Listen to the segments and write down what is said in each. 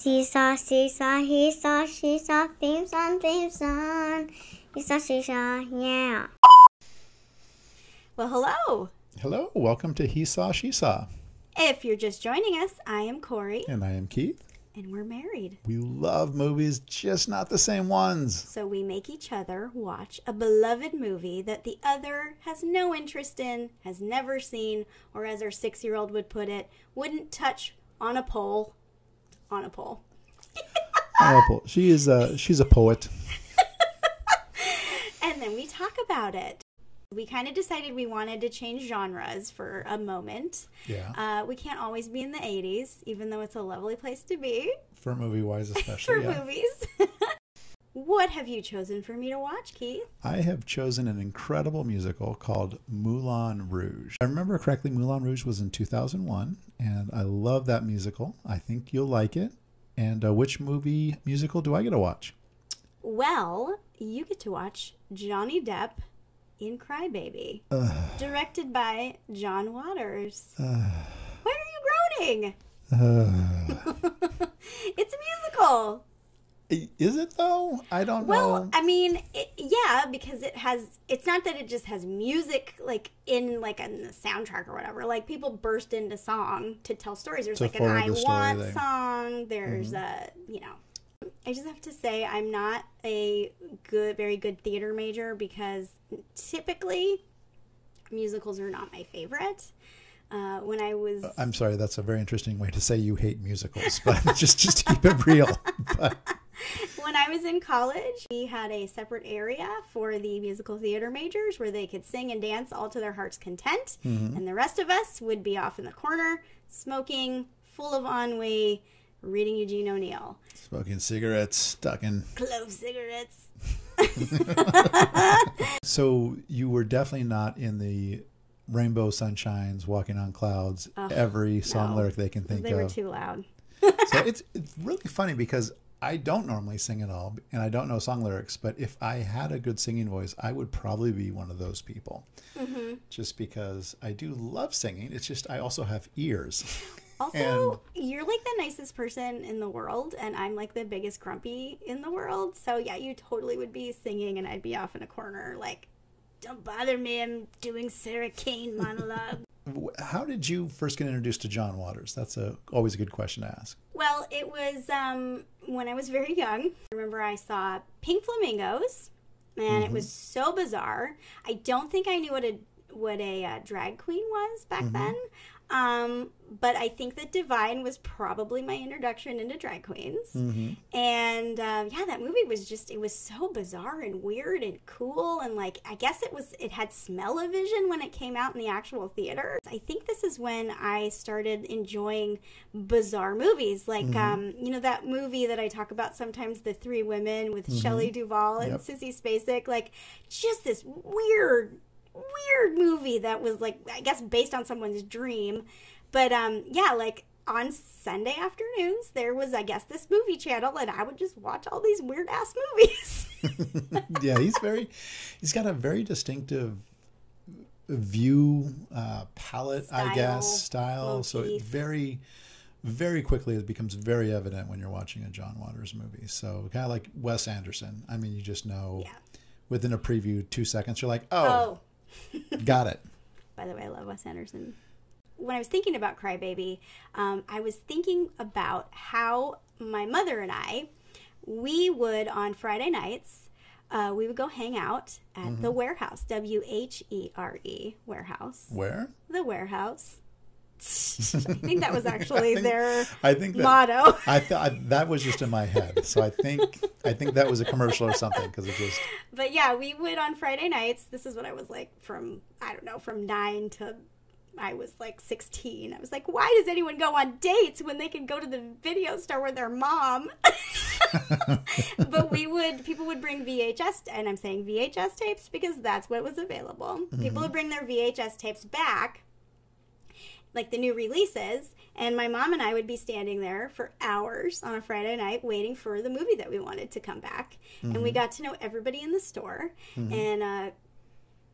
Seesaw, seesaw, he saw, she saw, theme song, seesaw, seesaw, yeah. Well, hello. Hello, welcome to He Saw, She Saw. If you're just joining us, I am Corey. And I am Keith. And we're married. We love movies, just not the same ones. So we make each other watch a beloved movie that the other has no interest in, has never seen, or as our 6-year-old would put it, wouldn't touch on a pole. On a pole. She's a poet. And then we talk about it. We kind of decided we wanted to change genres for a moment. Yeah. We can't always be in the 80s, even though it's a lovely place to be. For movie-wise especially, For movies. What have you chosen for me to watch, Keith? I have chosen an incredible musical called Moulin Rouge. If I remember correctly, Moulin Rouge was in 2001, and I love that musical. I think you'll like it. And which musical do I get to watch? Well, you get to watch Johnny Depp in Cry Baby, directed by John Waters. Why are you groaning? It's a musical. Is it though? I don't know. Well, I mean, yeah, because it's not that it just has music in the soundtrack or whatever. Like, people burst into song to tell stories. There's like an I Want song. There's I just have to say I'm not a very good theater major because typically musicals are not my favorite. When I was... I'm sorry, that's a very interesting way to say you hate musicals, but just keep it real. But... When I was in college, we had a separate area for the musical theater majors where they could sing and dance all to their heart's content. Mm-hmm. And the rest of us would be off in the corner, smoking, full of ennui, reading Eugene O'Neill. Smoking cigarettes, talking... Clove cigarettes. So you were definitely not in the Rainbow Sunshines, Walking on Clouds, every song lyric they can think of. They were too loud. So it's really funny because I don't normally sing at all, and I don't know song lyrics, but if I had a good singing voice, I would probably be one of those people. Mm-hmm. Just because I do love singing. It's just I also have ears. Also, you're like the nicest person in the world, and I'm like the biggest grumpy in the world. So yeah, you totally would be singing, and I'd be off in a corner like, don't bother me, I'm doing Sarah Kane monologue. How did you first get introduced to John Waters? That's always a good question to ask. Well, it was when I was very young. I remember I saw Pink Flamingos, and it was so bizarre. I don't think I knew what a drag queen was back then. But I think that Divine was probably my introduction into drag queens. Mm-hmm. And that movie was it was so bizarre and weird and cool. And like, I guess it had smell-o-vision when it came out in the actual theater. I think this is when I started enjoying bizarre movies. Like, that movie that I talk about sometimes, The Three Women with Shelley Duvall and Sissy Spacek. Like, just this weird movie that was like, I guess, based on someone's dream. But like on Sunday afternoons there was, I guess, this movie channel, and I would just watch all these weird ass movies. Yeah, he's got a very distinctive view, palette, style. So it very, very quickly it becomes very evident when you're watching a John Waters movie. So kind of like Wes Anderson. I mean, you just know within a preview 2 seconds you're like, oh. Got it. By the way, I love Wes Anderson. When I was thinking about Cry Baby, I was thinking about how my mother and I, we would on Friday nights, we would go hang out at the Warehouse, WHERE, Warehouse. Where? The Warehouse. I think that was actually their motto. I thought that was just in my head, so I think that was a commercial or something because it just. But yeah, we would on Friday nights. This is what I was like from 9 to I was like 16. I was like, why does anyone go on dates when they can go to the video store with their mom? But people would bring VHS, and I'm saying VHS tapes because that's what was available. Mm-hmm. People would bring their VHS tapes back, like the new releases, and my mom and I would be standing there for hours on a Friday night waiting for the movie that we wanted to come back. And we got to know everybody in the store. And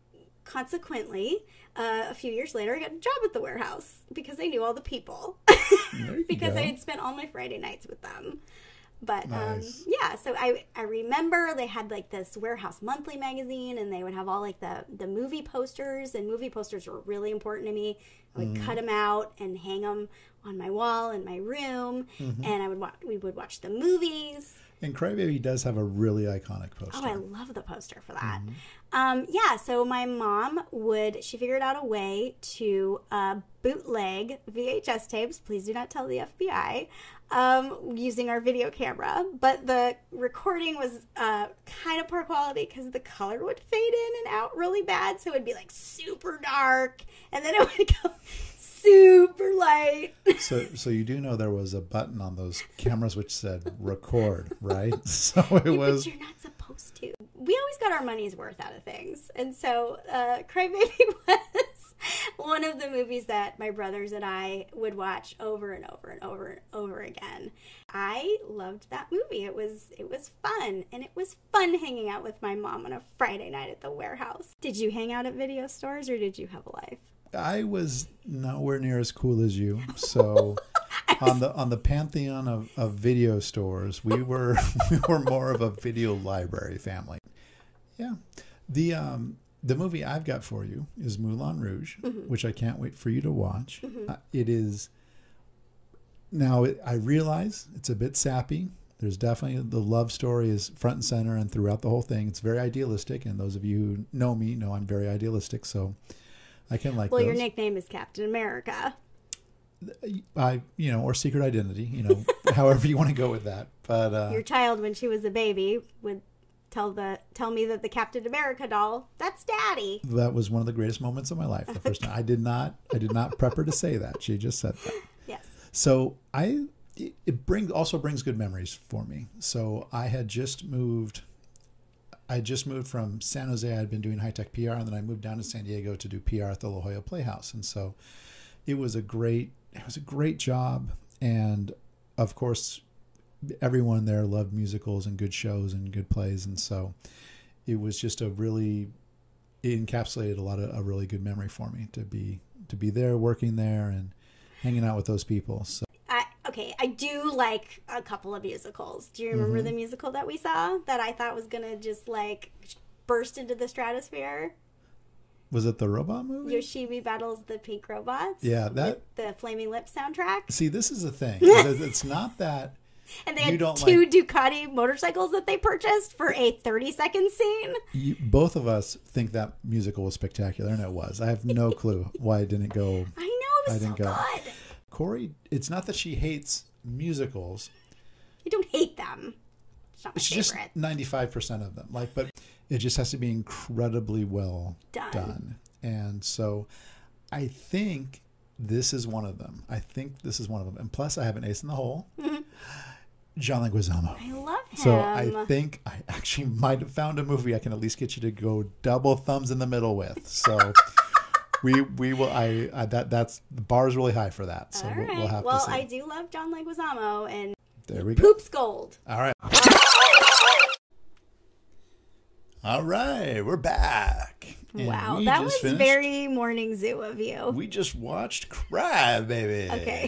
consequently, a few years later, I got a job at the warehouse because I knew all the people. Because I had spent all my Friday nights with them. But nice. yeah, so I remember they had like this Warehouse Monthly magazine, and they would have all like the movie posters, and movie posters were really important to me. I would cut them out and hang them on my wall in my room, and we would watch the movies. And Crybaby does have a really iconic poster. Oh, I love the poster for that. Yeah, so my mom she figured out a way to bootleg VHS tapes. Please do not tell the FBI. Using our video camera. But the recording was kind of poor quality because the color would fade in and out really bad. So it would be like super dark, and then it would go super light. So you do know there was a button on those cameras which said record, right? So it was. But you're not supposed to. We always got our money's worth out of things, and so Crybaby was one of the movies that my brothers and I would watch over and over and over and over again. I loved that movie. It was fun, and it was fun hanging out with my mom on a Friday night at the warehouse. Did you hang out at video stores, or did you have a life? I was nowhere near as cool as you. So on the pantheon of video stores, we were more of a video library family. Yeah. The movie I've got for you is Moulin Rouge, which I can't wait for you to watch. It is now. I realize it's a bit sappy. There's definitely the love story is front and center and throughout the whole thing. It's very idealistic, and those of you who know me know I'm very idealistic. So I can like. Well, those. your nickname is Captain America. Or Secret Identity, however you want to go with that. But your child, when she was a baby, would tell me that the Captain America doll, that's Daddy. That was one of the greatest moments of my life. The first time I did not prep her to say that. She just said that. Yes. So it brings good memories for me. So I just moved from San Jose. I had been doing high-tech PR, and then I moved down to San Diego to do PR at the La Jolla Playhouse. And so it was a great job. And of course, everyone there loved musicals and good shows and good plays. And so it was just it encapsulated a really good memory for me to be there, working there and hanging out with those people. So. I do like a couple of musicals. Do you remember the musical that we saw that I thought was going to just like burst into the stratosphere? Was it the robot movie? Yoshimi Battles the Pink Robots? Yeah, with the Flaming Lips soundtrack. See, this is the thing. It's not that. And they had two Ducati motorcycles that they purchased for a 30-second scene. Both of us think that musical was spectacular, and it was. I have no clue why it didn't go. I know, it was so good. Corey, it's not that she hates musicals. You don't hate them. It's not my favorite. Just 95% of them. But it just has to be incredibly well done. And so I think this is one of them. And plus, I have an ace in the hole. John Leguizamo. I love him. So I think I actually might have found a movie I can at least get you to go double thumbs in the middle with. So we will. That's the bar is really high for that. So all right. we'll have to see. I do love John Leguizamo, and there we go. Poops gold. All right. All right, we're back. Wow, that was very Morning Zoo of you. We just watched Crybaby. Okay.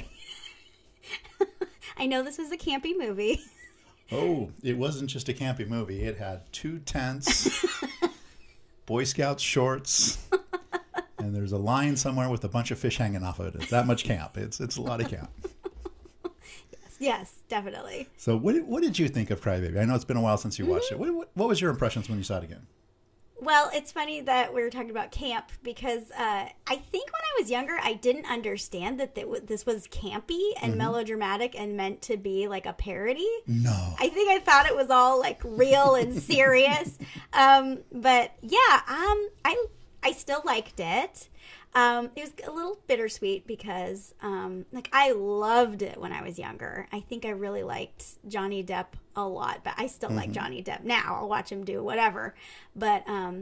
I know this was a campy movie. Oh, it wasn't just a campy movie. It had 2 tents, Boy Scout shorts, and there's a line somewhere with a bunch of fish hanging off of it. It's that much camp. It's a lot of camp. Yes, definitely. So what did you think of Crybaby? I know it's been a while since you watched it. What was your impressions when you saw it again? Well, it's funny that we were talking about camp because I think when I was younger, I didn't understand that this was campy and melodramatic and meant to be like a parody. No. I think I thought it was all like real and serious. But yeah, I still liked it. It was a little bittersweet because I loved it when I was younger. I think I really liked Johnny Depp a lot, but I still like Johnny Depp now. I'll watch him do whatever. But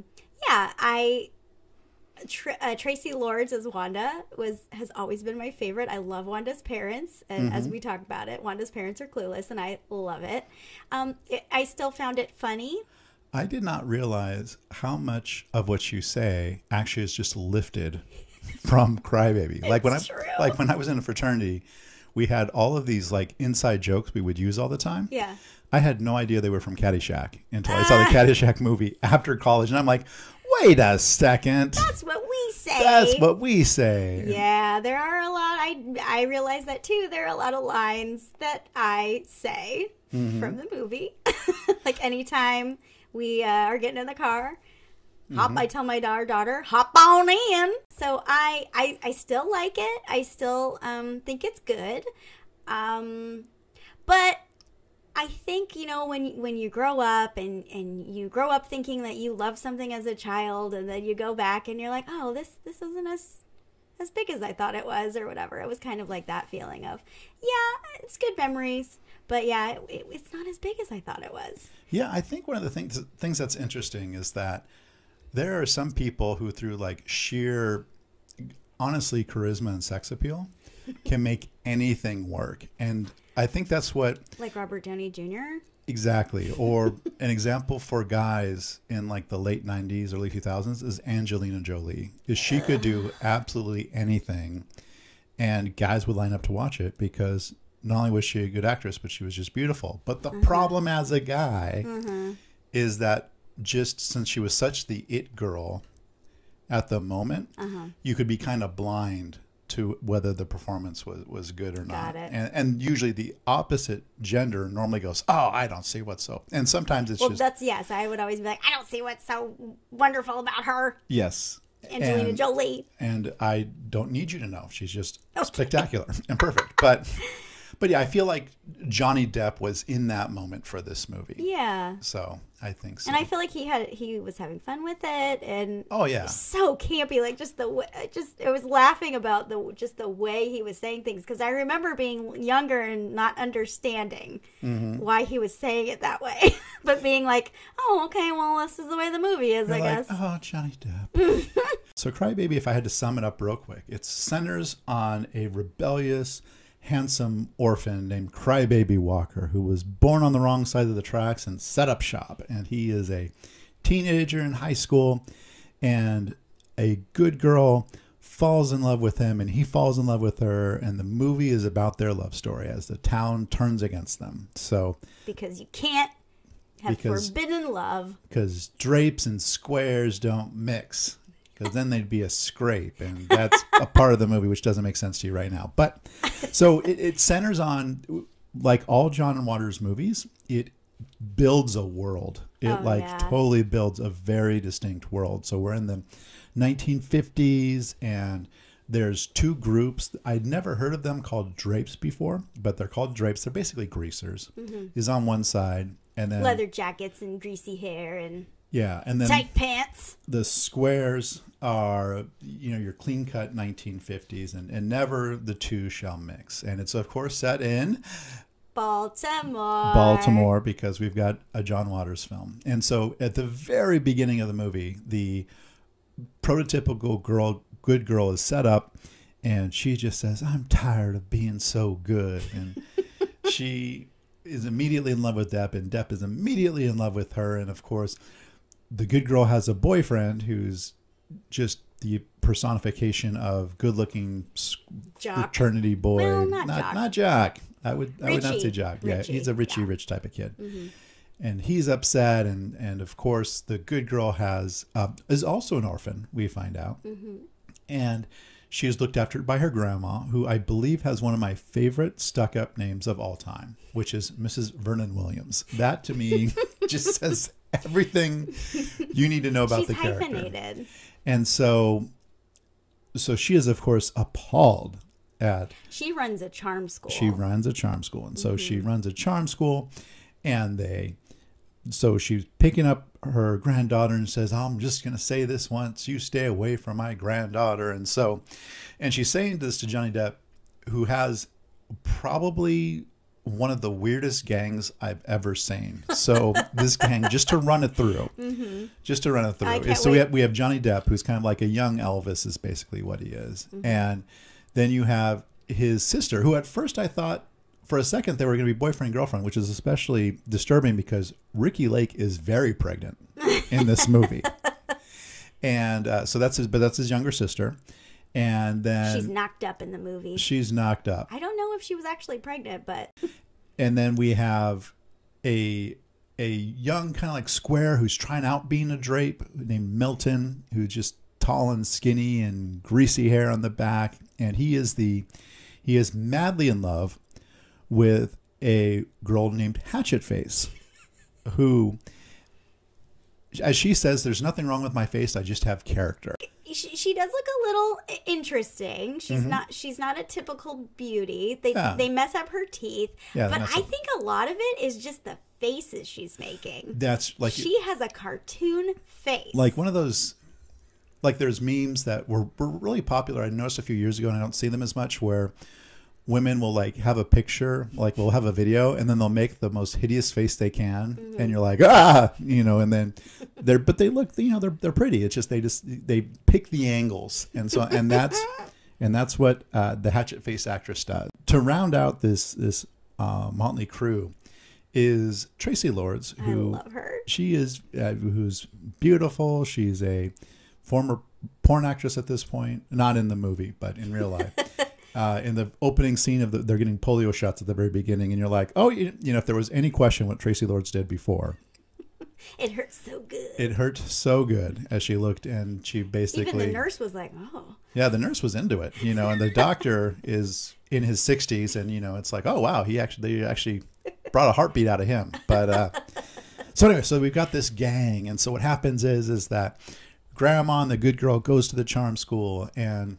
Tracy Lords as Wanda has always been my favorite. I love Wanda's parents, and as we talked about it, Wanda's parents are clueless, and I love it. I still found it funny. I did not realize how much of what you say actually is just lifted from Crybaby. Like when I was in a fraternity, we had all of these like inside jokes we would use all the time. Yeah. I had no idea they were from Caddyshack until I saw the Caddyshack movie after college, and I'm like, wait a second. That's what we say. That's what we say. Yeah, there are a lot. I realize that too. There are a lot of lines that I say from the movie. Like anytime we are getting in the car, I tell my daughter, hop on in. So I still like it. I still think it's good. But I think, you know, when you grow up and you grow up thinking that you love something as a child, and then you go back and you're like, oh, this isn't as big as I thought it was, or whatever. It was kind of like that feeling of, yeah, it's good memories, but yeah, it's not as big as I thought it was. Yeah, I think one of the things that's interesting is that there are some people who, through like sheer, honestly, charisma and sex appeal, can make anything work. And I think that's what... Like Robert Downey Jr.? Exactly. Or an example for guys in like the late 90s, early 2000s is Angelina Jolie. Is she could do absolutely anything, and guys would line up to watch it because not only was she a good actress, but she was just beautiful. But the problem as a guy is that just since she was such the it girl at the moment, you could be kind of blind to whether the performance was good or not. Got it. And usually the opposite gender normally goes, oh, I don't see what's so. And sometimes it's just. That's, yes, I would always be like, I don't see what's so wonderful about her. Yes. Angelina Jolie. And I don't need you to know. She's just spectacular and perfect. But yeah, I feel like Johnny Depp was in that moment for this movie. Yeah. So I think so. And I feel like he was having fun with it, and oh yeah, so campy. Like just the way, I was laughing about the way he was saying things, because I remember being younger and not understanding why he was saying it that way, but being like, oh, okay, well, this is the way the movie is. You're I guess. Oh, Johnny Depp. So Crybaby, if I had to sum it up real quick, it centers on a rebellious, handsome orphan named Crybaby Walker, who was born on the wrong side of the tracks and set up shop. And he is a teenager in high school, and a good girl falls in love with him, and he falls in love with her. And the movie is about their love story as the town turns against them. So because you can't have forbidden love, because drapes and squares don't mix. Because then they'd be a scrape, and that's a part of the movie which doesn't make sense to you right now. But so it centers on, like all John Waters movies, it builds a world. It totally builds a very distinct world. So we're in the 1950s, and there's two groups. I'd never heard of them called drapes before, but they're called drapes. They're basically greasers. Is on one side, and then leather jackets and greasy hair and. Yeah, and then tight pants. The squares are, your clean-cut 1950s, and never the two shall mix. And it's, of course, set in Baltimore, because we've got a John Waters film. And so at the very beginning of the movie, the prototypical good girl is set up, and she just says, I'm tired of being so good. And she is immediately in love with Depp, and Depp is immediately in love with her. And, of course, the good girl has a boyfriend who's just the personification of good-looking fraternity boy. Well, not Jock. I would not say Jock. Yeah, he's a rich type of kid. And he's upset, and of course the good girl is also an orphan, we find out. And she is looked after by her grandma, who I believe has one of my favorite stuck-up names of all time, which is Mrs. Vernon Williams. That to me just says everything you need to know about the character. She's hyphenated. And so she is, of course, appalled at... She runs a charm school. And so she runs a charm school, and so she's picking up her granddaughter and says, I'm just going to say this once, you stay away from my granddaughter. And she's saying this to Johnny Depp, who has probably one of the weirdest gangs I've ever seen. So this gang, just to run it through. So we have Johnny Depp, who's kind of like a young Elvis, is basically what he is. And then you have his sister, who at first I thought for a second they were going to be boyfriend and girlfriend, which is especially disturbing because Ricki Lake is very pregnant in this movie. And so that's his younger sister. And then she's knocked up in the movie. She's knocked up. I don't know if she was actually pregnant, but. And then we have a young kind of like square who's trying out being a drape named Milton, who's just tall and skinny and greasy hair on the back. And he is madly in love with a girl named Hatchet Face, who, as she says, there's nothing wrong with my face. I just have character. She does look a little interesting. She's not a typical beauty. They mess up her teeth. Yeah, but I think a lot of it is just the faces she's making. That's like she has a cartoon face. Like one of those, like there's memes that were really popular. I noticed a few years ago, and I don't see them as much, where women will like have a picture, like we'll have a video, and then they'll make the most hideous face they can, and you're like, and then they look, they're pretty. It's just they pick the angles, and that's what the Hatchet Face actress does. To round out this motley crew is Tracy Lords, who I love her. She is who's beautiful. She's a former porn actress at this point, not in the movie, but in real life. In the opening scene of they're getting polio shots at the very beginning, and you're like, oh, if there was any question what Tracy Lords did before. It hurt so good. It hurt so good as she looked, and she basically... Even the nurse was like, oh. Yeah, the nurse was into it, and the doctor is in his 60s, and, it's like, oh, wow, they actually brought a heartbeat out of him. But so anyway, so we've got this gang, and so what happens is that Grandma and the good girl goes to the charm school, and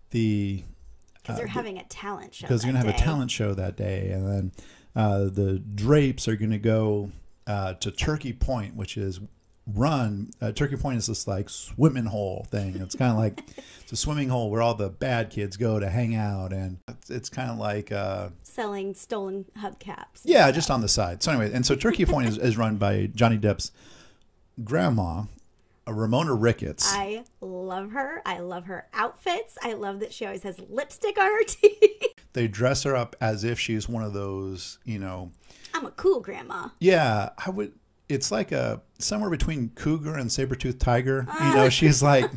because they're having a talent show. Because they're going to have a talent show that day. And then the Drapes are going to go to Turkey Point, which is run. Turkey Point is this like swimming hole thing. It's kind of like it's a swimming hole where all the bad kids go to hang out. And it's kind of like selling stolen hubcaps. Yeah, just on the side. So anyway, and so Turkey Point is run by Johnny Depp's grandma, Ramona Ricketts. I love her. I love her outfits. I love that she always has lipstick on her teeth. They dress her up as if she's one of those, I'm a cool grandma. Yeah, I would. It's like somewhere between cougar and saber-toothed tiger. She's like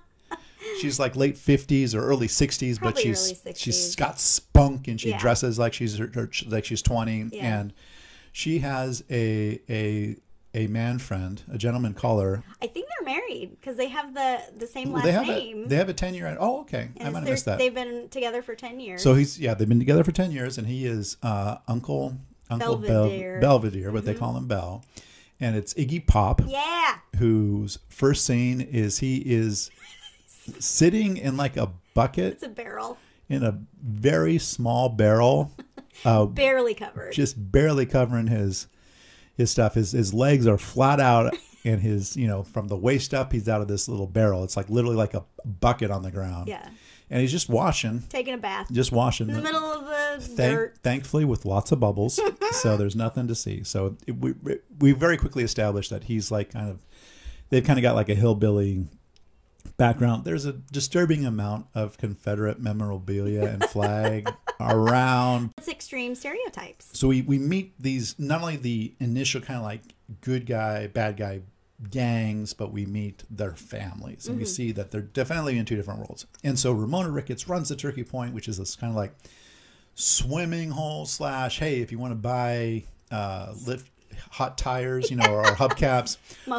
late 50s or early 60s, probably but she's got spunk, and she dresses like she's 20, and she has a man friend, a gentleman caller. I think they're married because they have the same last name. They have a 10-year. Oh, okay. I might have missed that. They've been together for 10 years. So they've been together for 10 years, and he is Uncle Belvedere, but they call him Bell. And it's Iggy Pop. Yeah. Whose first scene is he is sitting in like a bucket. It's a barrel. In a very small barrel. Barely covered. Just barely covering his stuff. His legs are flat out, and his, from the waist up, he's out of this little barrel. It's like literally like a bucket on the ground. Yeah. And he's just washing. Taking a bath. Just washing. In the middle of the dirt. Thankfully with lots of bubbles. So there's nothing to see. So we very quickly established that he's like they've kind of got like a hillbilly background. There's a disturbing amount of Confederate memorabilia and flag around. It's extreme stereotypes. So we meet these, not only the initial kind of like good guy, bad guy gangs, but we meet their families, and we see that they're definitely in two different worlds. And so Ramona Ricketts runs the Turkey Point, which is this kind of like swimming hole / hey, if you want to buy lift hot tires, or hubcaps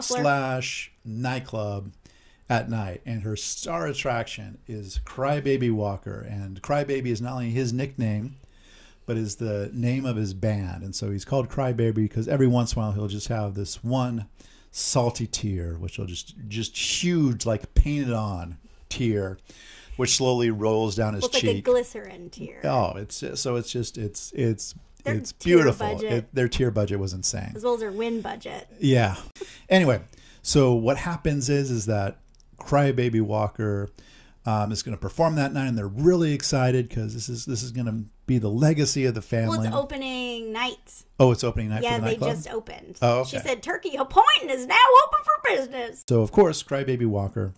/ nightclub at night. And her star attraction is Crybaby Walker, and Crybaby is not only his nickname, but is the name of his band. And so he's called Crybaby because every once in a while he'll just have this one salty tear, which will just huge, like painted on tear, which slowly rolls down his cheek. It's like a glycerin tear. Oh, it's beautiful. Their tier budget was insane, as well as their win budget. Yeah. Anyway, so what happens is that Crybaby Walker is going to perform that night, and they're really excited because this is going to be the legacy of the family. Well, it's opening night. Oh, it's opening night for the nightclub? Yeah, they just opened. Oh, okay. She said Turkey Point is now open for business. So, of course, Crybaby Walker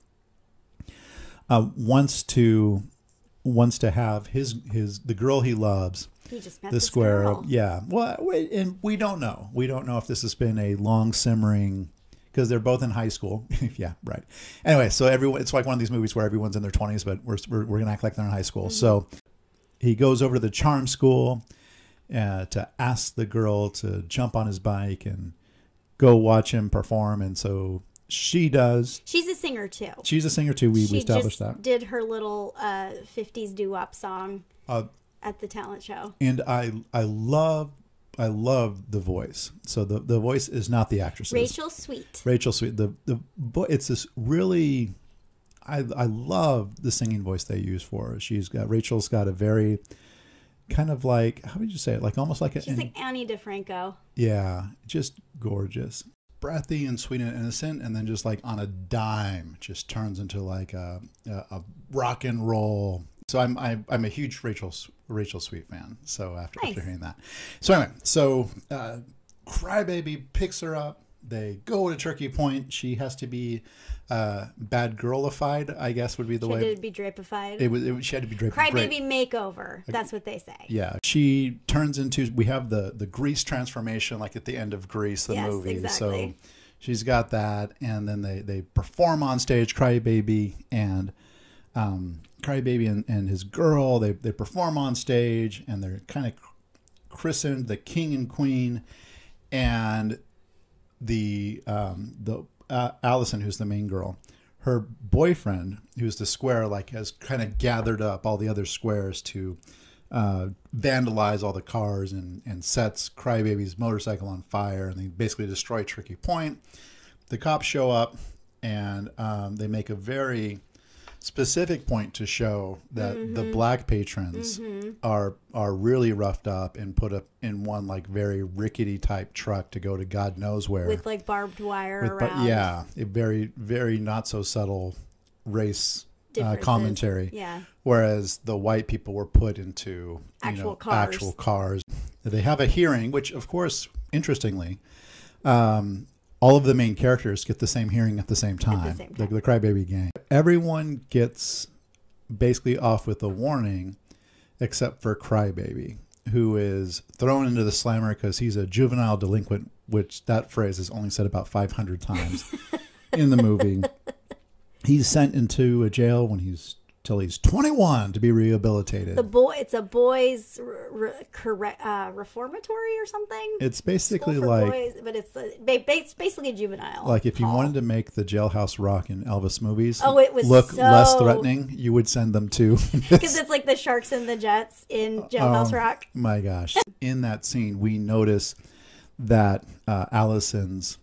wants to have the girl he loves He just met the square. Girl. Yeah. Well, and we don't know. We don't know if this has been a long simmering, because they're both in high school. Yeah, right. Anyway, so it's like one of these movies where everyone's in their 20s, but we're going to act like they're in high school. Mm-hmm. So he goes over to the charm school to ask the girl to jump on his bike and go watch him perform. And so she does. She's a singer too. We established that. Did her little 50s doo-wop song at the talent show. And I love the voice. So the voice is not the actress. Rachel Sweet. It's this really, I love the singing voice they use for her. Rachel's got a very kind of like, how would you say it? Like almost like she's like Annie DeFranco. Yeah, just gorgeous. Breathy and sweet and innocent, and then just like on a dime just turns into like a rock and roll. So I'm a huge Rachel Sweet fan. So after hearing that, so anyway, Crybaby picks her up. They go to Turkey Point. She has to be bad girlified, I guess would be the way. She had to be drapified. She had to be drapified. Crybaby makeover. That's what they say. Yeah. She turns into, we have the Grease transformation, like at the end of Grease, the movie. Exactly. So she's got that. And then they perform on stage, Crybaby and his girl. They perform on stage, and they're kind of christened the King and Queen. And the Allison, who's the main girl, her boyfriend, who's the square, like has kind of gathered up all the other squares to vandalize all the cars and sets Crybaby's motorcycle on fire, and they basically destroy Turkey Point. The cops show up, and they make a very specific point to show that the black patrons are really roughed up and put up in one like very rickety type truck to go to God knows where, with like barbed wire around. A very, very not so subtle race commentary. Yeah. Whereas the white people were put into actual cars. They have a hearing, which of course, interestingly, all of the main characters get the same hearing at the same time. The Crybaby gang. Everyone gets basically off with a warning except for Crybaby, who is thrown into the slammer because he's a juvenile delinquent, which that phrase is only said about 500 times in the movie. He's sent into a jail till he's 21 to be rehabilitated. It's a boys reformatory or something. It's basically like boys, but it's basically a juvenile. Like if you wanted to make the Jailhouse Rock in Elvis movies it was look less threatening, you would send them to because it's like the Sharks and the Jets in Jailhouse Rock. My gosh! In that scene, we notice that Allison's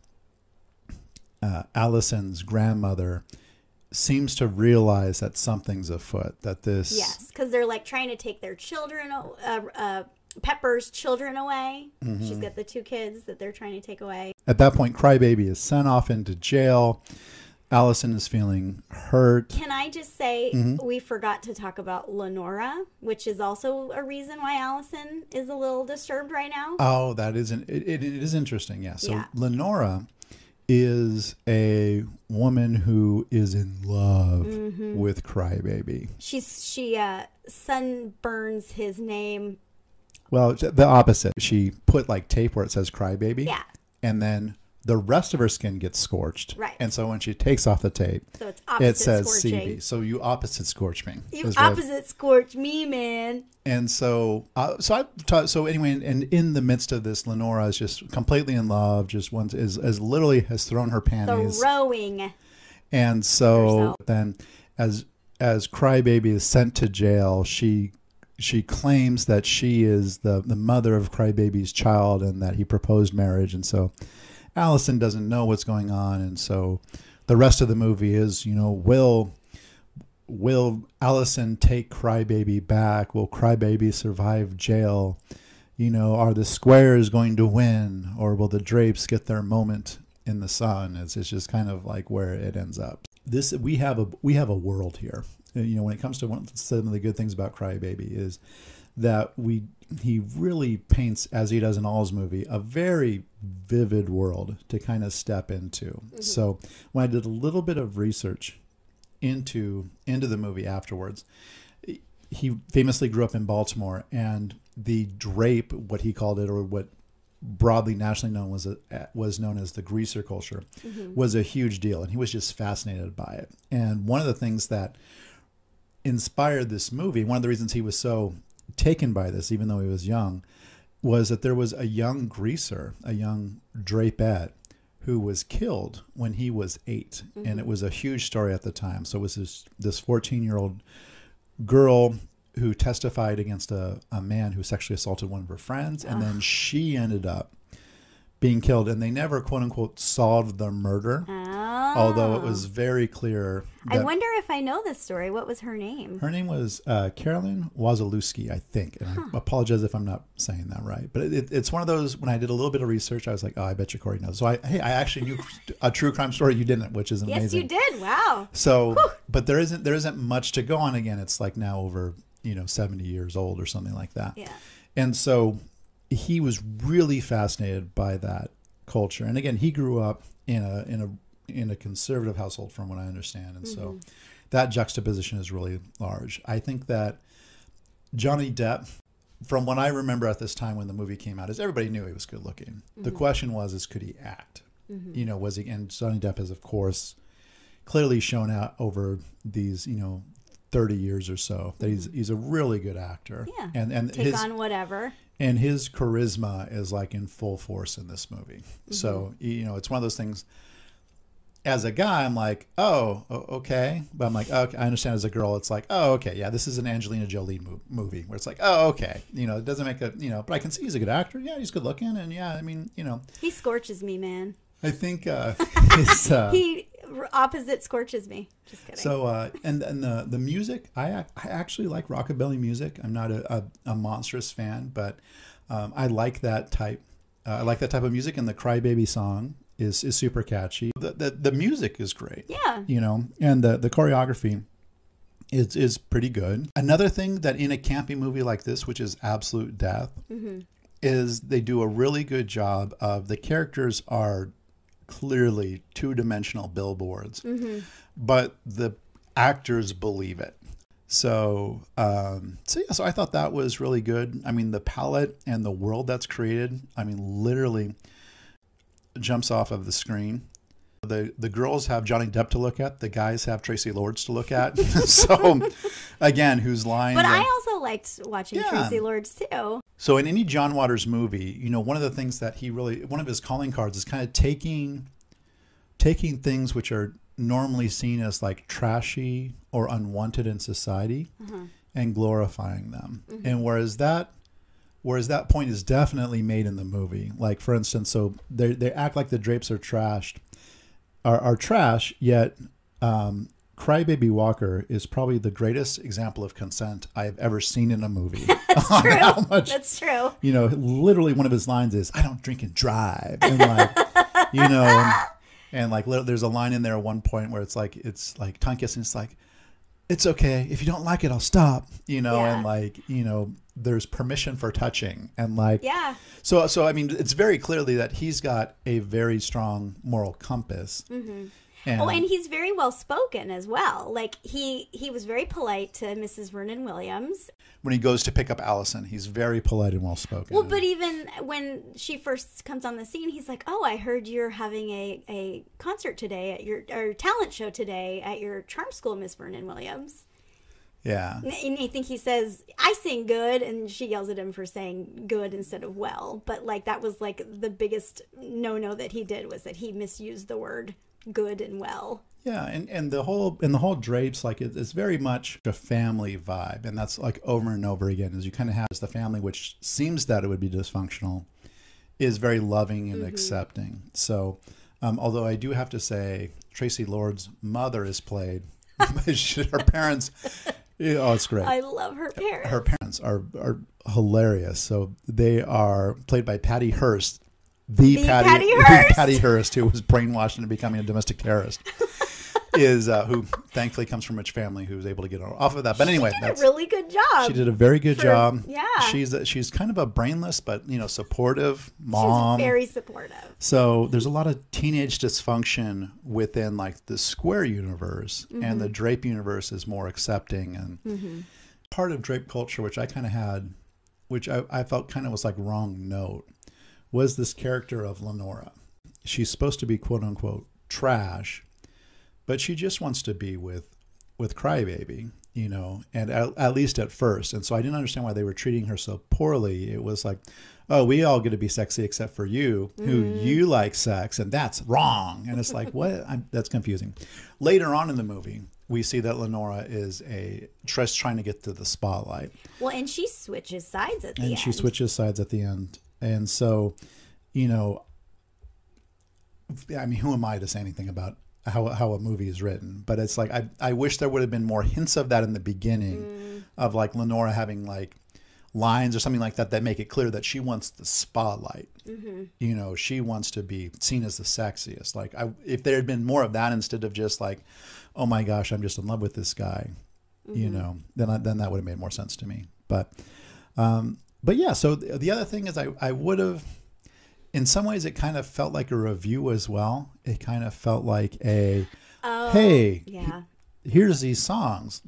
grandmother seems to realize that something's afoot, that this... Yes, because they're like trying to take their children, Pepper's children away. Mm-hmm. She's got the 2 kids that they're trying to take away. At that point, Crybaby is sent off into jail. Allison is feeling hurt. Can I just say, we forgot to talk about Lenora, which is also a reason why Allison is a little disturbed right now. Oh, that isn't... It is interesting, yeah. So Lenora is a woman who is in love with Crybaby. She sunburns his name. Well, the opposite. She put like tape where it says Crybaby. Yeah. And then the rest of her skin gets scorched. Right. And so when she takes off the tape, so it's opposite it says scorching. CB. So you opposite scorch me. You opposite scorch me, man. And so, anyway, and in the midst of this, Lenora is just completely in love. Just as literally has thrown her panties. Throwing. And so then, as Crybaby is sent to jail, she claims that she is the mother of Crybaby's child and that he proposed marriage. And so Allison doesn't know what's going on. And so the rest of the movie is, will Allison take Crybaby back? Will Crybaby survive jail? Are the squares going to win, or will the drapes get their moment in the sun? It's just kind of like where it ends up. We have a world here. When it comes to some of the good things about Crybaby is that he really paints, as he does in all his movie, a very vivid world to kind of step into. Mm-hmm. So when I did a little bit of research into the movie afterwards, he famously grew up in Baltimore, and the drape, what he called it, or what broadly nationally known was known as the greaser culture, was a huge deal, and he was just fascinated by it. And one of the things that inspired this movie, one of the reasons he was so taken by this, even though he was young, was that there was a young greaser, a young drapette, who was killed when he was 8. And it was a huge story at the time. So it was this 14-year-old girl who testified against a man who sexually assaulted one of her friends. And then she ended up being killed. And they never, quote unquote, solved the murder. Although it was very clear. I wonder if I know this story. What was her name? Her name was Carolyn Wazalewski, I think. And I apologize if I'm not saying that right. But it's one of those, when I did a little bit of research, I was like, oh, I bet you Corey knows. So I actually knew a true crime story you didn't, which is amazing. Yes, you did. Wow. So, but there isn't much to go on. Again, it's like now over, 70 years old or something like that. Yeah. And so he was really fascinated by that culture. And again, he grew up in a conservative household, from what I understand. And so that juxtaposition is really large. I think that Johnny Depp, from what I remember at this time when the movie came out, is everybody knew he was good looking. The question was could he act? Was he, and Johnny Depp has, of course, clearly shown out over these, 30 years or so that he's a really good actor. Yeah. And take on whatever. And his charisma is like in full force in this movie. So, it's one of those things. As a guy, I'm like, oh, okay. But I'm like, okay, I understand as a girl, it's like, oh, okay. Yeah, this is an Angelina Jolie movie where it's like, oh, okay. It doesn't make but I can see he's a good actor. Yeah, he's good looking. And yeah, I mean, He scorches me, man. I think he opposite scorches me. Just kidding. So, and the music, I actually like rockabilly music. I'm not a monstrous fan, but I like that type. I like that type of music, and the Crybaby song is super catchy. The music is great. Yeah. And the choreography is pretty good. Another thing that in a campy movie like this, which is absolute death, is they do a really good job of, the characters are clearly two-dimensional billboards, but the actors believe it. So I thought that was really good. I mean, the palette and the world that's created, literally jumps off of the screen. The girls have Johnny Depp to look at. The guys have Tracy Lords to look at. So, again, whose line? But I also liked watching Tracy Lords too. So, in any John Waters movie, one of the things that one of his calling cards is kind of taking things which are normally seen as like trashy or unwanted in society and glorifying them. And whereas that point is definitely made in the movie. Like, for instance, so they act like the drapes are trashed. Are trash, yet Crybaby Walker is probably the greatest example of consent I have ever seen in a movie. That's true. That's true. Literally one of his lines is, "I don't drink and drive," and and like there's a line in there at one point where it's like tongue kissing. It's like, it's okay if you don't like it, I'll stop. And there's permission for touching, and So it's very clearly that he's got a very strong moral compass. And he's very well spoken as well. Like he was very polite to Mrs. Vernon Williams. When he goes to pick up Allison, he's very polite and well spoken. Well, but even when she first comes on the scene, he's like, "Oh, I heard you're having a concert today at your talent show today at your charm school, Miss Vernon Williams." Yeah. And I think he says, "I sing good," and she yells at him for saying good instead of well. But that was the biggest no that he did, was that he misused the word good and well. Yeah, and the whole drapes, it's very much a family vibe, and that's over and over again, as you kind of have the family, which seems that it would be dysfunctional, is very loving and accepting. So, although I do have to say, Tracy Lords' mother is played. Her parents, it's great. I love her parents. Her parents are hilarious. So they are played by Patty Hearst. The Patty Hearst, who was brainwashed into becoming a domestic terrorist, who thankfully comes from a rich family who was able to get off of that. But anyway, she did a really good job. She did a very good job. Yeah, she's kind of a brainless but supportive mom. She's very supportive. So there's a lot of teenage dysfunction within the Square universe, and the Drape universe is more accepting, and part of Drape culture, which I kind of had which I felt kind of was like wrong note, was this character of Lenora. She's supposed to be quote unquote trash, but she just wants to be with Crybaby, you know, and at least at first. And so I didn't understand why they were treating her so poorly. It was like, oh, we all get to be sexy except for you, who you like sex, and that's wrong. And it's like, what? That's confusing. Later on in the movie, we see that Lenora is trying to get to the spotlight. Well, and she switches sides at the end. And she switches sides at the end. And so, you know, I mean, who am I to say anything about how a movie is written? But it's like, I wish there would have been more hints of that in the beginning, of like Lenora having like lines or something like that that make it clear that she wants the spotlight. You know, she wants to be seen as the sexiest. Like, if there had been more of that instead of just like, oh my gosh, I'm just in love with this guy, you know, then that would have made more sense to me. But yeah, so the other thing is I would have, in some ways it kind of felt like a review as well. It kind of felt like hey, yeah, here's these songs.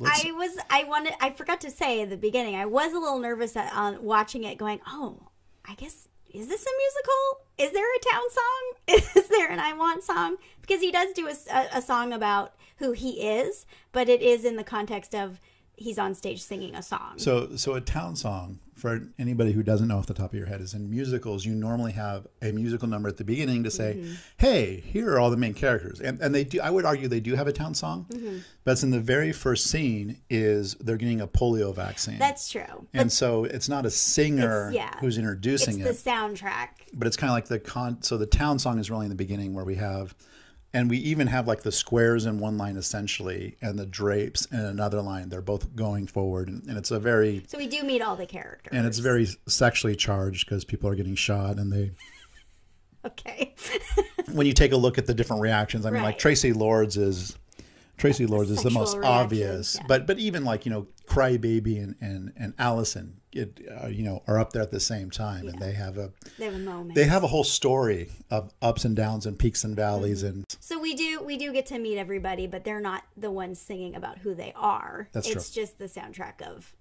I forgot to say at the beginning, I was a little nervous on watching it going, oh, I guess, is this a musical? Is there a town song? Is there an I Want song? Because he does do a song about who he is, but it is in the context of he's on stage singing a song. So a town song, for anybody who doesn't know off the top of your head, is in musicals, you normally have a musical number at the beginning to say, hey, here are all the main characters. And they do, I would argue they do have a town song, but it's in the very first scene is they're getting a polio vaccine. That's true. And so it's not a singer who's introducing it's the soundtrack. But it's kind of like so the town song is really in the beginning where we have, and we even have like the squares in one line essentially, and the drapes in another line. They're both going forward, and it's a very... So we do meet all the characters. And it's very sexually charged because people are getting shot, and they... Okay. When you take a look at the different reactions, I mean, like Tracy Lords is the most obvious, but even like, you know, Crybaby and Allison, you know, are up there at the same time, and they have a moment. They have a whole story of ups and downs and peaks and valleys, and so we do get to meet everybody, but they're not the ones singing about who they are. It's just the soundtrack of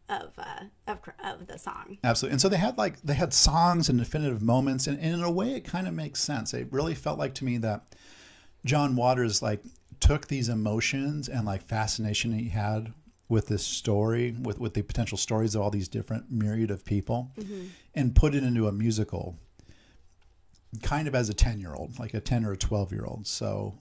the song. Absolutely. And so they had songs and definitive moments, and in a way, it kind of makes sense. It really felt like to me that John Waters like took these emotions and like fascination he had with this story, with the potential stories of all these different myriad of people, and put it into a musical, kind of as a 10-year-old, like a 10 or a 12-year-old. So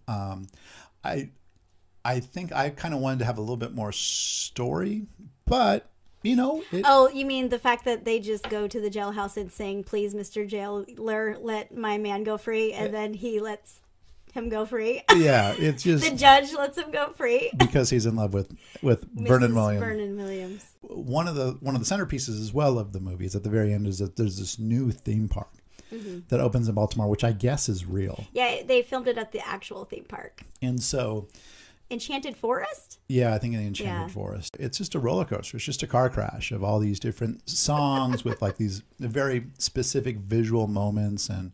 I think I kind of wanted to have a little bit more story, but you know. Oh, you mean the fact that they just go to the jailhouse and sing, "Please, Mr. Jailer, let my man go free," and then he lets him go free. Yeah, it's just the judge lets him go free because he's in love with Vernon Williams. Vernon Williams. One of the centerpieces as well of the movie is at the very end is that there's this new theme park that opens in Baltimore, which I guess is real. Yeah, they filmed it at the actual theme park. And so, Enchanted Forest? Yeah, I think in the Enchanted Forest. It's just a roller coaster. It's just a car crash of all these different songs with like these very specific visual moments, and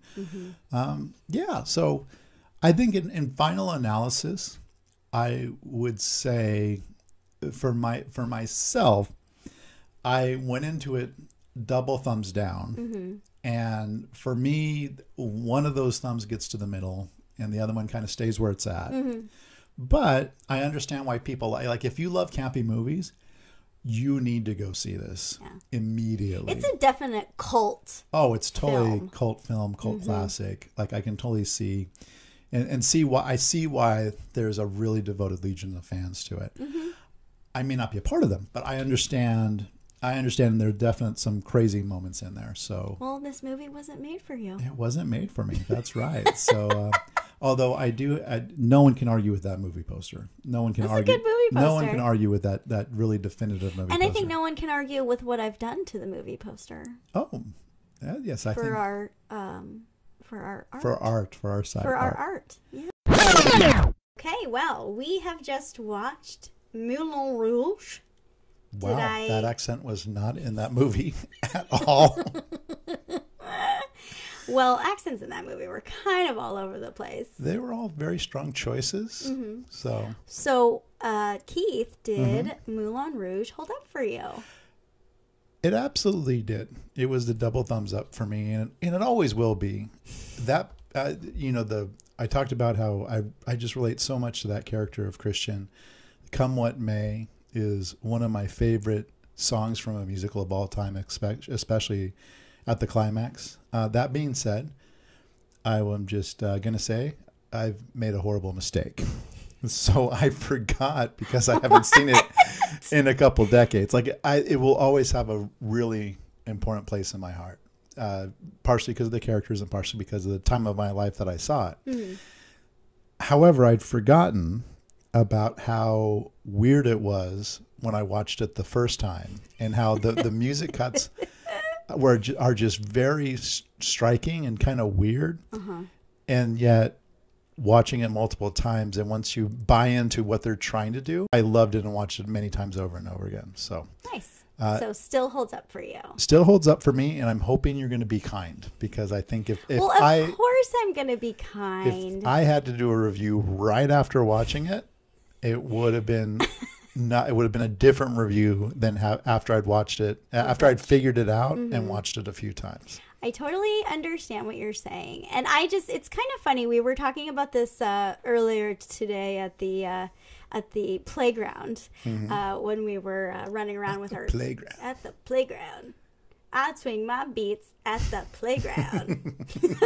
so. I think in final analysis, I would say for myself, I went into it double thumbs down. And for me, one of those thumbs gets to the middle and the other one kind of stays where it's at. But I understand why people like if you love campy movies, you need to go see this immediately. It's a definite cult. Oh, it's totally cult film, cult classic. Like I can totally see. And see why there's a really devoted legion of fans to it. I may not be a part of them, but I understand there are definitely some crazy moments in there. So, well, this movie wasn't made for you. It wasn't made for me. That's right. So, although no one can argue with that movie poster. No one can argue. It's a good movie poster. No one can argue with that really definitive movie. And poster. I think no one can argue with what I've done to the movie poster. Oh, yes, I think for our art. For our side. For our art. Yeah. Okay, well, we have just watched Moulin Rouge. Wow, that accent was not in that movie at all. Well, accents in that movie were kind of all over the place. They were all very strong choices. So Keith, did Moulin Rouge hold up for you? It absolutely did. It was the double thumbs up for me, and it always will be. That I talked about how I just relate so much to that character of Christian. Come What May is one of my favorite songs from a musical of all time, especially at the climax. That being said, I am just going to say I've made a horrible mistake. So I forgot, because I haven't seen it in a couple decades. Like it will always have a really important place in my heart, partially because of the characters and partially because of the time of my life that I saw it. Mm-hmm. However, I'd forgotten about how weird it was when I watched it the first time, and how the music cuts are just very striking and kind of weird. Uh-huh. And yet, watching it multiple times, and once you buy into what they're trying to do, I loved it and watched it many times over and over again. So nice. So still holds up for you. Still holds up for me, and I'm hoping you're going to be kind, because I think if well, of course I'm going to be kind. If I had to do a review right after watching it, it would have been it would have been a different review than after I'd watched it, after I'd figured it out and watched it a few times. I totally understand what you're saying. And it's kind of funny. We were talking about this earlier today at the playground when we were running around with our playground. At the playground. I'd swing my beats at the playground.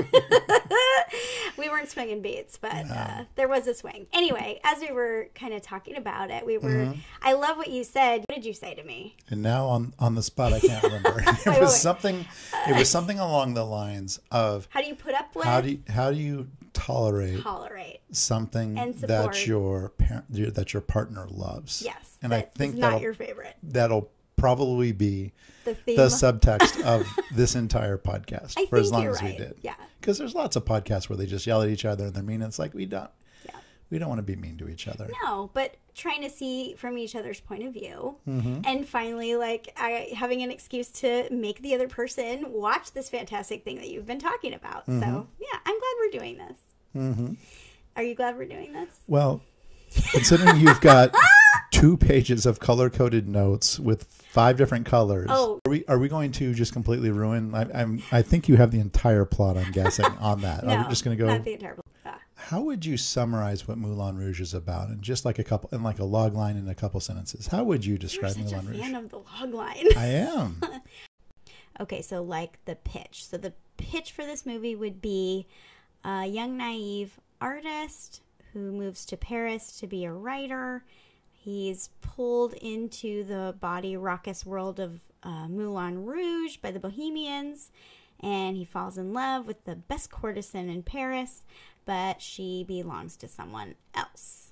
We weren't swinging beats, but there was a swing. Anyway, as we were kind of talking about it, I love what you said. What did you say to me? And now on the spot, I can't remember. It was something along the lines of, how do you put up with? How do you tolerate something that your partner loves? Yes. And I think that's not your favorite. That'll probably be the subtext of this entire podcast for as long as we did. Yeah. Because there's lots of podcasts where they just yell at each other and they're mean. It's like we don't want to be mean to each other. No, but trying to see from each other's point of view, and finally, having an excuse to make the other person watch this fantastic thing that you've been talking about. So yeah, I'm glad we're doing this. Mm-hmm. Are you glad we're doing this? Well, considering you've got 2 pages of color-coded notes with 5 different colors. Oh, are we going to just completely ruin? I think you have the entire plot, I'm guessing, on that. No, are we just going to go? Not the entire plot. How would you summarize what Moulin Rouge is about, and just like a log line in a couple sentences? How would you describe Moulin Rouge? You're such a fan of the log line. I am. Okay, so like the pitch. So the pitch for this movie would be a young, naive artist who moves to Paris to be a writer. He's pulled into the bawdy, raucous world of Moulin Rouge by the Bohemians, and he falls in love with the best courtesan in Paris, but she belongs to someone else.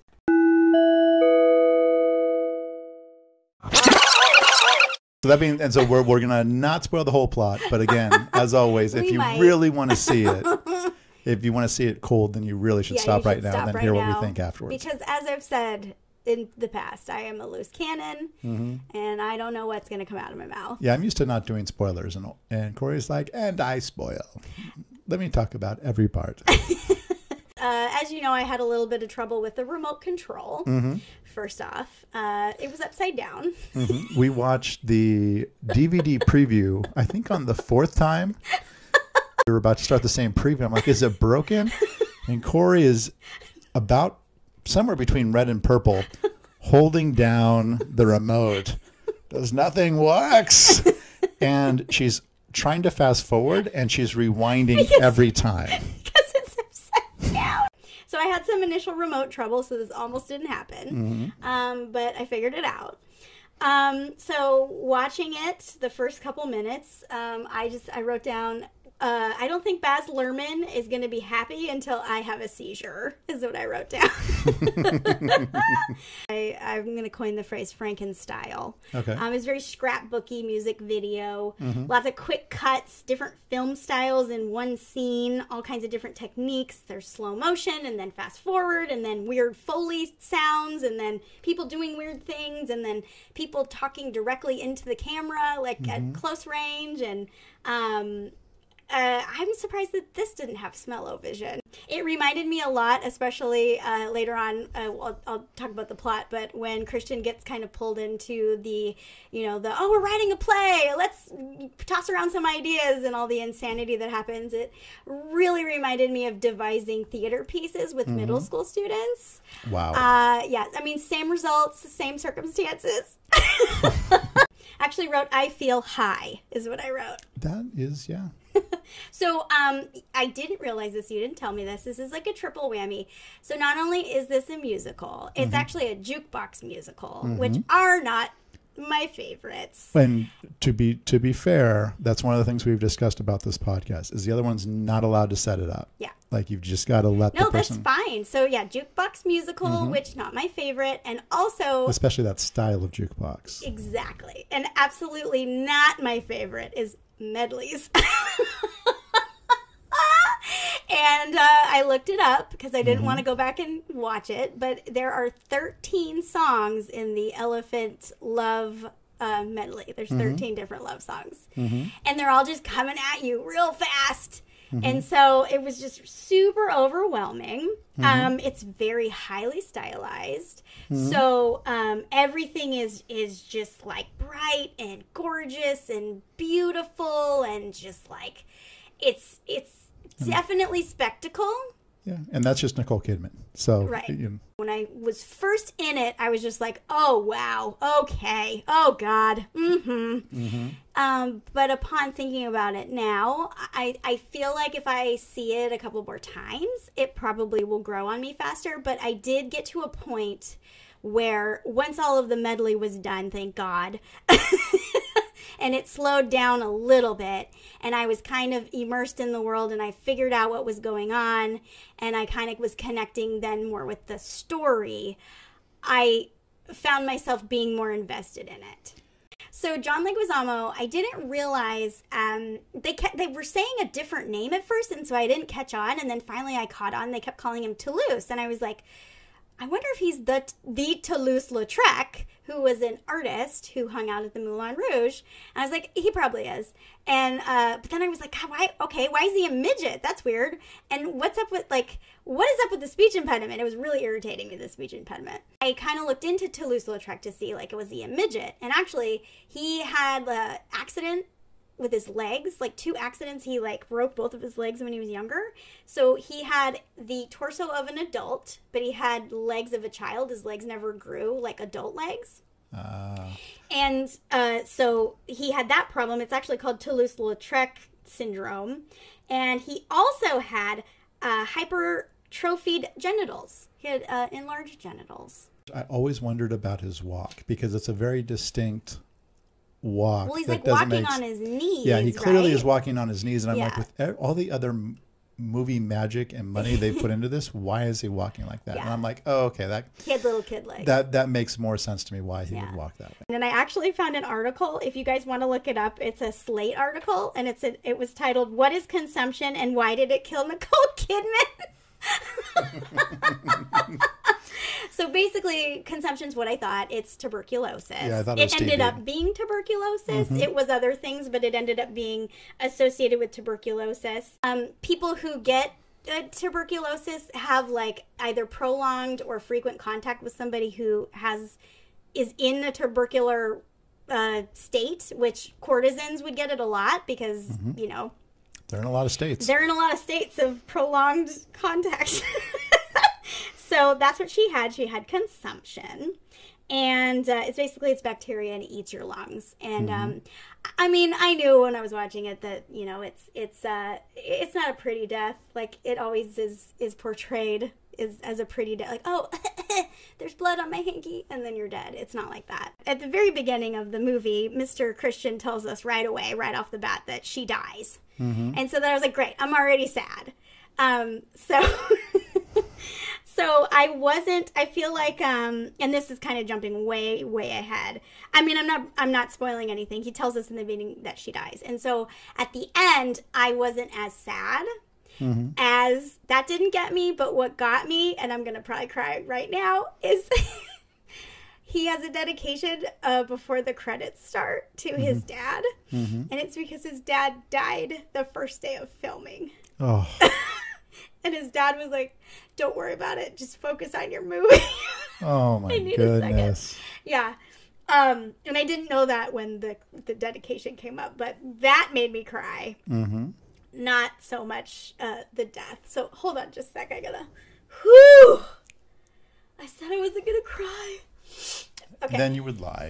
So that means, and so we're gonna not spoil the whole plot, but again, as always, if you really want to see it, if you want to see it cold, then you really should stop right now and then hear what we think afterwards. Because as I've said in the past, I am a loose cannon, and I don't know what's going to come out of my mouth. Yeah, I'm used to not doing spoilers, and Corey's like, and I spoil. Let me talk about every part. As you know, I had a little bit of trouble with the remote control. First off, it was upside down. We watched the DVD preview, I think on the 4th time. We were about to start the same preview. I'm like, is it broken? And Corey is about somewhere between red and purple, holding down the remote. Does nothing works. And she's trying to fast forward, and she's rewinding every time. Because it's upside down. So I had some initial remote trouble, so this almost didn't happen. But I figured it out. So watching it, the first couple minutes, I wrote down, I don't think Baz Luhrmann is going to be happy until I have a seizure, is what I wrote down. I'm going to coin the phrase Frankenstyle. Okay. It's very scrapbooky music video, lots of quick cuts, different film styles in one scene, all kinds of different techniques. There's slow motion and then fast forward and then weird Foley sounds and then people doing weird things and then people talking directly into the camera, like at close range. And I'm surprised that this didn't have smell-o-vision. It reminded me a lot, especially later on, I'll talk about the plot, but when Christian gets kind of pulled into oh, we're writing a play, let's toss around some ideas and all the insanity that happens. It really reminded me of devising theater pieces with middle school students. Wow. Yeah, I mean, same results, same circumstances. Actually wrote, I feel high, is what I wrote. That is, yeah. So I didn't realize this. You didn't tell me this. This is like a triple whammy. So not only is this a musical, it's actually a jukebox musical, which are not my favorites. And to be fair, that's one of the things we've discussed about this podcast is the other one's not allowed to set it up. Yeah. Like you've just got to let the person. No, that's fine. So yeah, jukebox musical, which not my favorite, and also especially that style of jukebox. Exactly. And absolutely not my favorite is medleys. And I looked it up because I didn't want to go back and watch it, but there are 13 songs in the Elephant Love medley. There's 13 different love songs. And they're all just coming at you real fast. And so it was just super overwhelming. It's very highly stylized. So everything is just like bright and gorgeous and beautiful and just like it's definitely spectacle. Yeah, and that's just Nicole Kidman. So right. When I was first in it, I was just like, oh, wow, okay, oh, God. But upon thinking about it now, I feel like if I see it a couple more times, it probably will grow on me faster. But I did get to a point where once all of the medley was done, thank God, and it slowed down a little bit, and I was kind of immersed in the world, and I figured out what was going on, and I kind of was connecting then more with the story. I found myself being more invested in it. So John Leguizamo, I didn't realize they were saying a different name at first, and so I didn't catch on, and then finally I caught on. They kept calling him Toulouse, and I was like, I wonder if he's the Toulouse-Lautrec, who was an artist who hung out at the Moulin Rouge. And I was like, he probably is. And but then I was like, God, why is he a midget? That's weird. And what is up with the speech impediment? It was really irritating me, the speech impediment. I kind of looked into Toulouse-Lautrec to see, was he a midget? And actually, he had an accident with his legs, 2 accidents. He broke both of his legs when he was younger. So he had the torso of an adult, but he had legs of a child. His legs never grew like adult legs. And so he had that problem. It's actually called Toulouse-Lautrec syndrome. And he also had hypertrophied genitals. He had enlarged genitals. I always wondered about his walk because it's a very distinct walk. Well, he's walking on his knees. Yeah, he clearly right? is walking on his knees, and I'm with all the other movie magic and money they put into this, why is he walking like that? And I'm like, oh, okay, he had little kid legs. That makes more sense to me why he would walk that way. And then I actually found an article. If you guys want to look it up, it's a Slate article, and it was titled "What is Consumption and Why Did It Kill Nicole Kidman?" So basically, consumption's what I thought. It's tuberculosis. Yeah, I thought it ended up being tuberculosis. It was other things, but it ended up being associated with tuberculosis. People who get tuberculosis have either prolonged or frequent contact with somebody who is in a tubercular state, which courtesans would get it a lot because, they're in a lot of states. They're in a lot of states of prolonged contact. So that's what she had. She had consumption. And it's bacteria and it eats your lungs. And I mean, I knew when I was watching it that, it's not a pretty death. It always is portrayed as a pretty death. Oh, there's blood on my hanky, and then you're dead. It's not like that. At the very beginning of the movie, Mr. Christian tells us right away, right off the bat, that she dies. And so then I was like, great, I'm already sad. So I feel like, and this is kind of jumping way, way ahead. I mean, I'm not spoiling anything. He tells us in the beginning that she dies. And so at the end, I wasn't as sad as that didn't get me. But what got me, and I'm going to probably cry right now, is he has a dedication before the credits start to his dad. And it's because his dad died the first day of filming. Oh. And his dad was like, don't worry about it. Just focus on your movie. Oh, my goodness. Yeah. And I didn't know that when the dedication came up, but that made me cry. Not so much the death. So hold on just a sec. I gotta... Whew! I said I wasn't gonna cry. Okay. Then you would lie.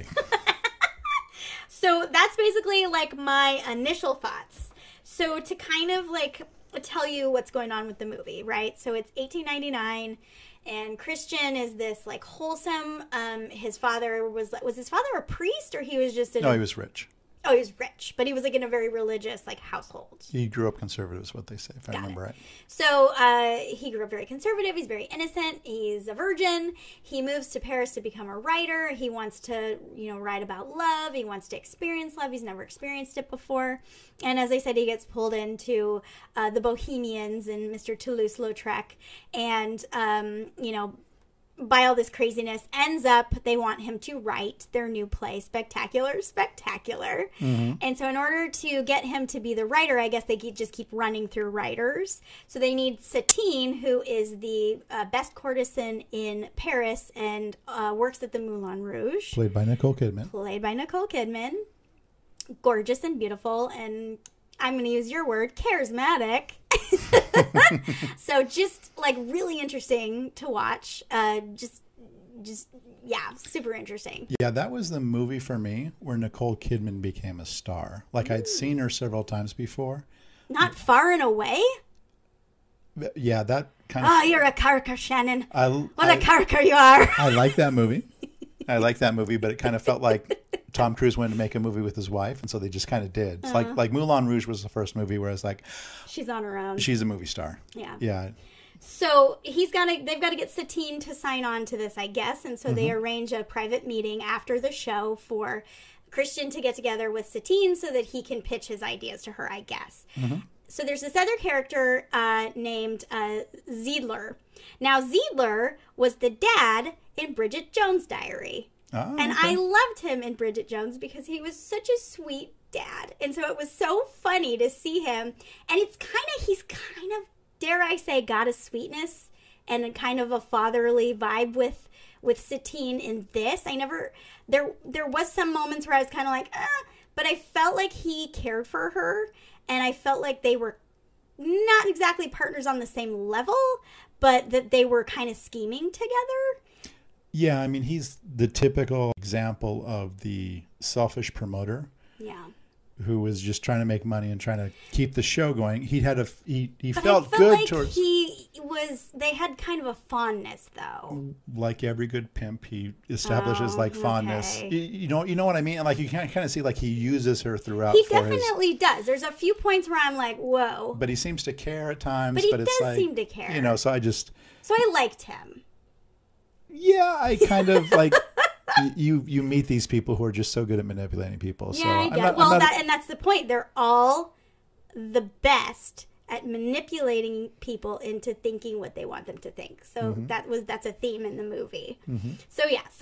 So that's basically like my initial thoughts. So to kind of like tell you what's going on with the movie, right? So it's 1899, and Christian is this like wholesome. His father was his father a priest, or he was just No, he was rich. Oh, he was rich, but he was like in a very religious like household. He grew up conservative, is what they say, if I remember right. So he grew up very conservative. He's very innocent. He's a virgin. He moves to Paris to become a writer. He wants to, write about love. He wants to experience love. He's never experienced it before. And as I said, he gets pulled into the Bohemians and Mr. Toulouse-Lautrec, and by all this craziness, ends up, they want him to write their new play, Spectacular, Spectacular. And so in order to get him to be the writer, I guess they just keep running through writers. So they need Satine, who is the best courtesan in Paris and works at the Moulin Rouge. Played by Nicole Kidman. Gorgeous and beautiful, and I'm going to use your word, charismatic. So just like really interesting to watch. Just super interesting. Yeah, that was the movie for me where Nicole Kidman became a star. Like I'd seen her several times before. Not Far and Away? Yeah, that kind of... Oh, you're a character, Shannon. What a I character you are. I like that movie. But it kind of felt like Tom Cruise wanted to make a movie with his wife, and so they just kind of did. It's like Moulin Rouge was the first movie where it's like... She's on her own. She's a movie star. Yeah. So they've got to get Satine to sign on to this, I guess, and so they arrange a private meeting after the show for Christian to get together with Satine so that he can pitch his ideas to her, I guess. So there's this other character named Zeidler. Now, Zeidler was the dad in Bridget Jones' Diary. Oh, and okay. I loved him in Bridget Jones because he was such a sweet dad. And so it was so funny to see him. And he's kind of, dare I say, got a sweetness and a kind of a fatherly vibe with Satine in this. There was some moments where I was kind of like, but I felt like he cared for her. And I felt like they were not exactly partners on the same level, but that they were kind of scheming together. Yeah, I mean, he's the typical example of the selfish promoter. Yeah. Who was just trying to make money and trying to keep the show going. He But felt I good like towards... They had kind of a fondness, though. Like every good pimp, he establishes fondness. Okay. You know what I mean? Like you can kind of see like he uses her throughout. He definitely does. There's a few points where I'm like, whoa. But he seems to care at times. But he it's does like, seem to care. So I liked him. Yeah, I kind of like... You meet these people who are just so good at manipulating people. Yeah, so I get and that's the point. They're all the best at manipulating people into thinking what they want them to think. So that's a theme in the movie. So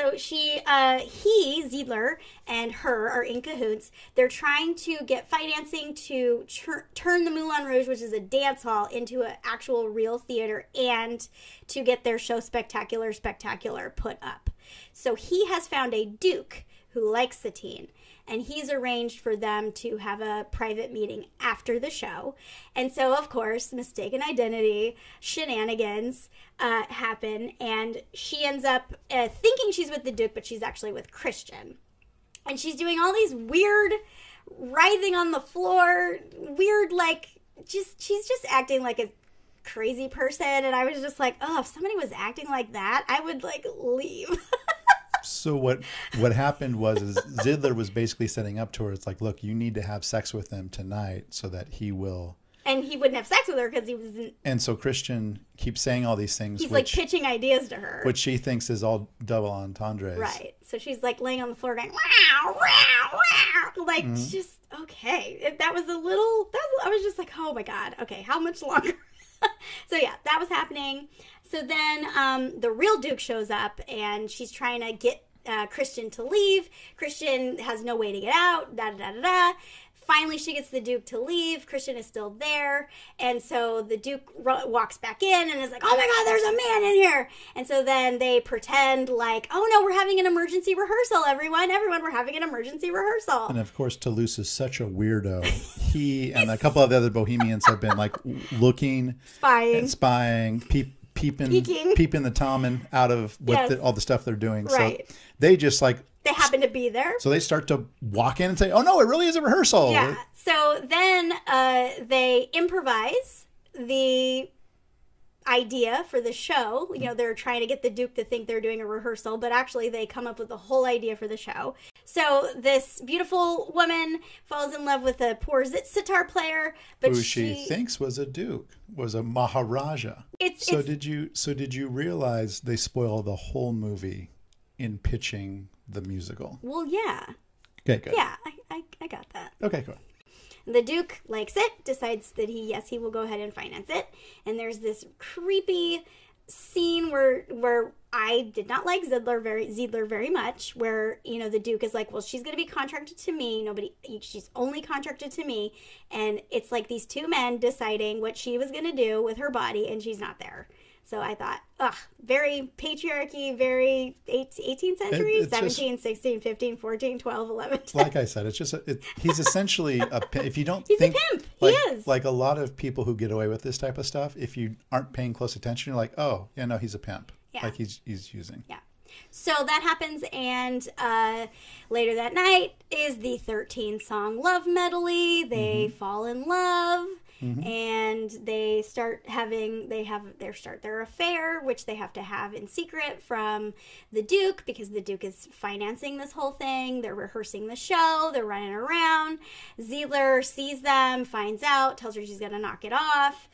Zeidler and her are in cahoots. They're trying to get financing to turn the Moulin Rouge, which is a dance hall, into an actual real theater, and to get their show Spectacular put up. So he has found a duke who likes Satine, and he's arranged for them to have a private meeting after the show. And so, of course, mistaken identity, shenanigans happen, and she ends up thinking she's with the duke, but she's actually with Christian. And she's doing all these weird writhing on the floor, weird, she's just acting like a crazy person. And I was just like, oh, if somebody was acting like that, I would leave. So what happened was Zeidler was basically setting up to her. It's like, look, you need to have sex with him tonight so that he will. And he wouldn't have sex with her because he wasn't. And so Christian keeps saying all these things. He's pitching ideas to her, which she thinks is all double entendres. Right. So she's laying on the floor going, wow, wow, wow. Just, okay. That was I was just like, oh my God. Okay, how much longer? So yeah, that was happening. So then the real Duke shows up, and she's trying to get Christian to leave. Christian has no way to get out. Da da da da. Finally, she gets the Duke to leave. Christian is still there. And so the Duke walks back in and is like, oh my God, there's a man in here. And so then they pretend like, oh no, we're having an emergency rehearsal, everyone. Everyone, we're having an emergency rehearsal. And of course, Toulouse is such a weirdo. He and a couple of the other Bohemians have been like looking, spying, peeping the Tommen out of all the stuff they're doing. Right. So they just like, they happen to be there. So they start to walk in and say, oh, no, it really is a rehearsal. Yeah. So then they improvise the idea for the show. You know, they're trying to get the Duke to think they're doing a rehearsal, but actually they come up with the whole idea for the show. So this beautiful woman falls in love with a poor sitar player, but who she thinks was a duke, was a Maharaja. Did you realize they spoil the whole movie in pitching the musical? Well, yeah. Okay, good. Yeah, I got that. Okay, cool. The Duke likes it, decides that he will go ahead and finance it. And there's this creepy scene where I did not like Ziedler very much, where, you know, the Duke is like, well, she's going to be contracted to me. She's only contracted to me. And it's like these two men deciding what she was going to do with her body, and she's not there. So I thought, very patriarchy, very 18th century, 17, 16, 15, 14, 12, 11. 12. Like I said, it's just, he's essentially if you don't he's think. A pimp. Like, he is. Like a lot of people who get away with this type of stuff, if you aren't paying close attention, you're like, oh, yeah, no, he's a pimp. Yeah. Like he's using. Yeah. So that happens, and later that night is the 13-song love medley. They fall in love. And they start their affair, which they have to have in secret from the Duke, because the Duke is financing this whole thing. They're rehearsing the show. They're running around. Ziedler sees them, finds out, tells her she's going to knock it off.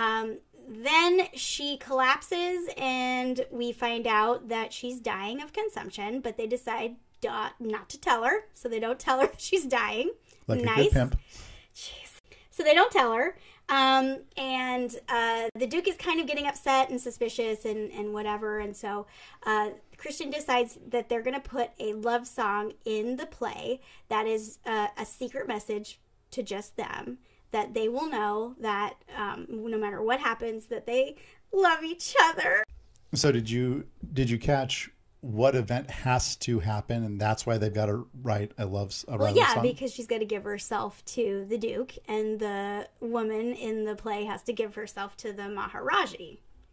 Then she collapses, and we find out that she's dying of consumption, but they decide not to tell her, so they don't tell her that she's dying. Like a good pimp. Jeez. So they don't tell her. And the Duke is kind of getting upset and suspicious and whatever. And so Christian decides that they're going to put a love song in the play that is a secret message to just them, that they will know that no matter what happens, that they love each other. So did you catch what event has to happen, and that's why they've got to write a love song? Well, yeah, because she's got to give herself to the Duke, and the woman in the play has to give herself to the Maharaja.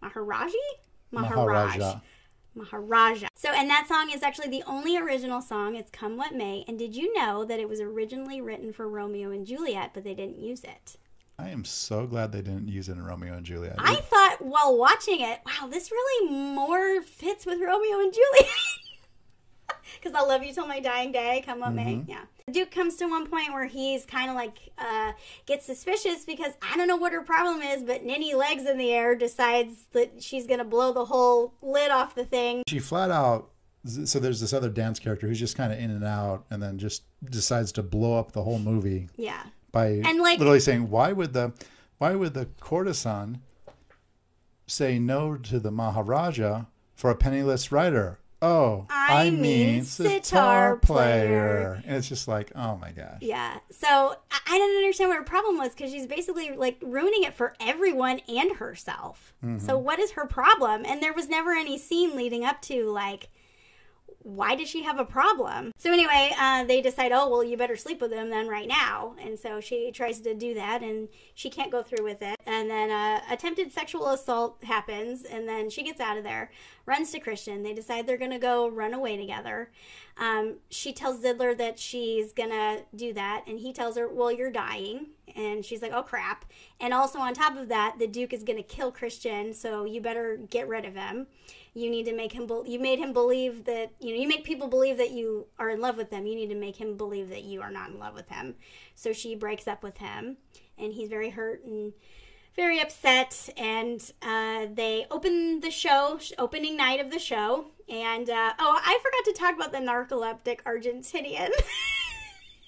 So, and that song is actually the only original song. It's Come What May. And did you know that it was originally written for Romeo and Juliet, but they didn't use it? I am so glad they didn't use it in Romeo and Juliet. I thought while watching it, wow, this really more fits with Romeo and Juliet. Because I'll love you till my dying day, come what may. Yeah. The Duke comes to one point where he's kind of like, gets suspicious because I don't know what her problem is, but Ninny Legs in the Air decides that she's going to blow the whole lid off the thing. She flat out, so there's this other dance character who's just kind of in and out and then just decides to blow up the whole movie. Yeah. By literally saying, why would the courtesan say no to the Maharaja for a penniless writer? Oh, I mean sitar player. And it's just like, oh my gosh. Yeah. So I didn't understand what her problem was, because she's basically like ruining it for everyone and herself. So what is her problem? And there was never any scene leading up to like, why does she have a problem? So anyway, they decide, oh, well, you better sleep with him then right now. And so she tries to do that, and she can't go through with it. And then attempted sexual assault happens, and then she gets out of there, runs to Christian. They decide they're going to go run away together. She tells Ziedler that she's going to do that, and he tells her, well, you're dying. And she's like, oh, crap. And also on top of that, the Duke is going to kill Christian, so you better get rid of him. You need to make him, you made him believe that, you make people believe that you are in love with them. You need to make him believe that you are not in love with him. So she breaks up with him, and he's very hurt and very upset. And they open the show, opening night of the show. And, I forgot to talk about the narcoleptic Argentinian.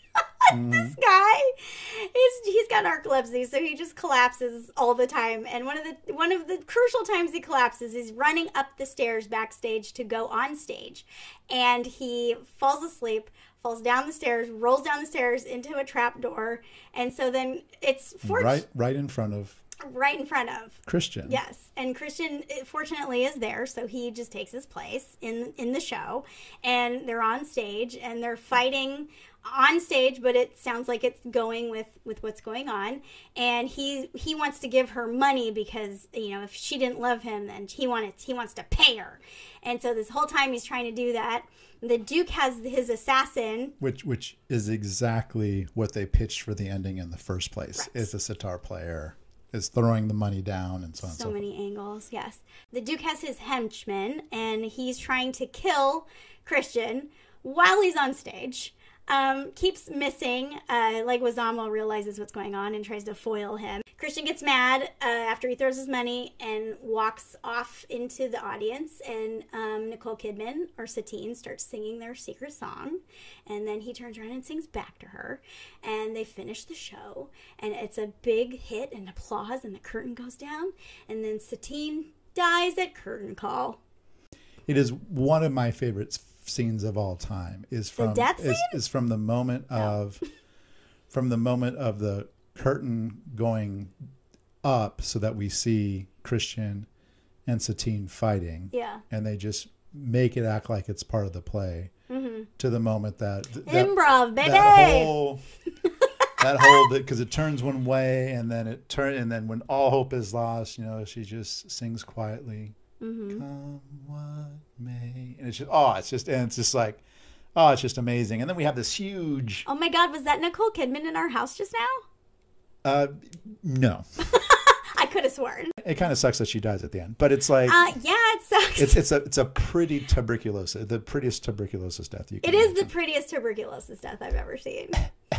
This guy, he's got narcolepsy, so he just collapses all the time. And one of the crucial times he collapses is running up the stairs backstage to go on stage, and he falls asleep, falls down the stairs, rolls down the stairs into a trap door, and so then it's right in front of Christian. Yes, and Christian fortunately is there, so he just takes his place in the show, and they're on stage and they're fighting on stage, but it sounds like it's going with what's going on, and he wants to give her money because, you know, if she didn't love him, then he wants to pay her, and so this whole time he's trying to do that. The Duke has his assassin, which is exactly what they pitched for the ending in the first place. Right. Is a sitar player is throwing the money down and so on. So many angles, yes. The Duke has his henchman, and he's trying to kill Christian while he's on stage. Keeps missing. Leguizamo realizes what's going on and tries to foil him. Christian gets mad after he throws his money and walks off into the audience, and Nicole Kidman or Satine starts singing their secret song, and then he turns around and sings back to her, and they finish the show, and it's a big hit and applause, and the curtain goes down, and then Satine dies at curtain call. It is one of my favorite scenes of all time. Is from the death scene? Is from the moment of the curtain going up so that we see Christian and Satine fighting. Yeah. And they just make it act like it's part of the play. Mm-hmm. To the moment that improv, baby. That whole because it turns one way and then when all hope is lost, you know, she just sings quietly. Mm-hmm. Come what may, and it's just amazing. And then we have this huge. Oh my God, was that Nicole Kidman in our house just now? No. I could have sworn. It kind of sucks that she dies at the end, but it's like, yeah, it sucks. It's a pretty tuberculosis, the prettiest tuberculosis death you can. It is the prettiest tuberculosis death I've ever seen.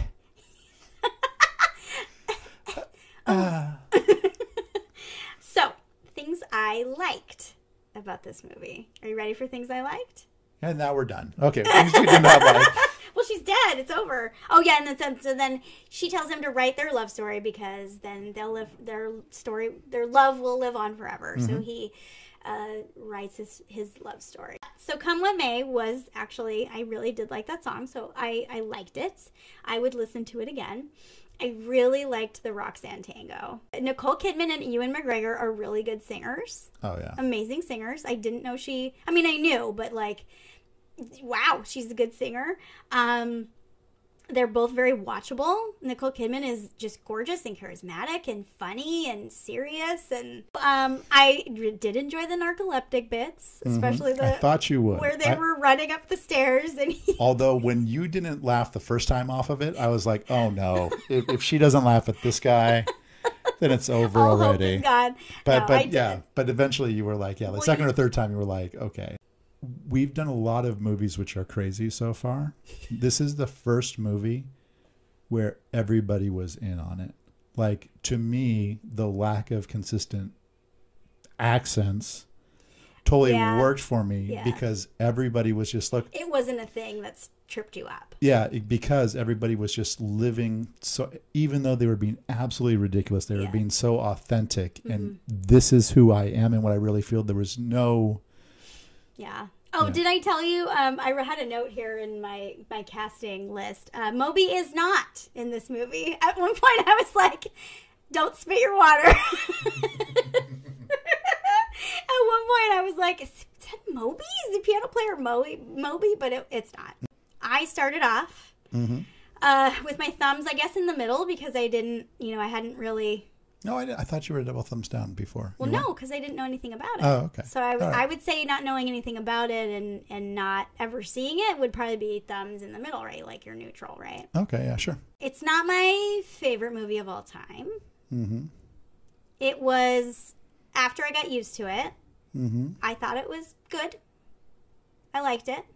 So, things I liked about this movie. Are you ready for things I liked? And now we're done. Okay, things you did not like. Well, she's dead. It's over. Oh yeah, and then she tells him to write their love story because then they'll live their love will live on forever. Mm-hmm. So he writes his love story. So Come What May was actually, I really did like that song, so I liked it. I would listen to it again. I really liked the Roxanne Tango. Nicole Kidman and Ewan McGregor are really good singers. Oh, yeah. Amazing singers. I didn't know I knew, but like, wow, she's a good singer. They're both very watchable. Nicole Kidman is just gorgeous and charismatic and funny and serious. And I did enjoy the narcoleptic bits, especially I thought you would. Where they were running up the stairs. And although when you didn't laugh the first time off of it, I was like, oh no, if she doesn't laugh at this guy, then it's over already. Hope is gone. But eventually you were like, the second or third time you were like, okay. We've done a lot of movies which are crazy so far. This is the first movie where everybody was in on it. Like, to me, the lack of consistent accents totally worked for me because everybody was just like... It wasn't a thing that's tripped you up. Yeah, because everybody was just living so... Even though they were being absolutely ridiculous, they were being so authentic. Mm-hmm. And this is who I am and what I really feel. There was no... Yeah. Oh, did I tell you? I had a note here in my casting list. Moby is not in this movie. At one point, I was like, "Don't spit your water." At one point, I was like, "Is that Moby? Is the piano player Moby?" But it's not. I started off with my thumbs, I guess, in the middle because I didn't, I hadn't really. No, I thought you were a double thumbs down before. Well, no, because I didn't know anything about it. Oh, okay. So I would say not knowing anything about it and not ever seeing it would probably be thumbs in the middle, right? Like you're neutral, right? Okay, yeah, sure. It's not my favorite movie of all time. Mm-hmm. It was, after I got used to it, mm-hmm. I thought it was good. I liked it.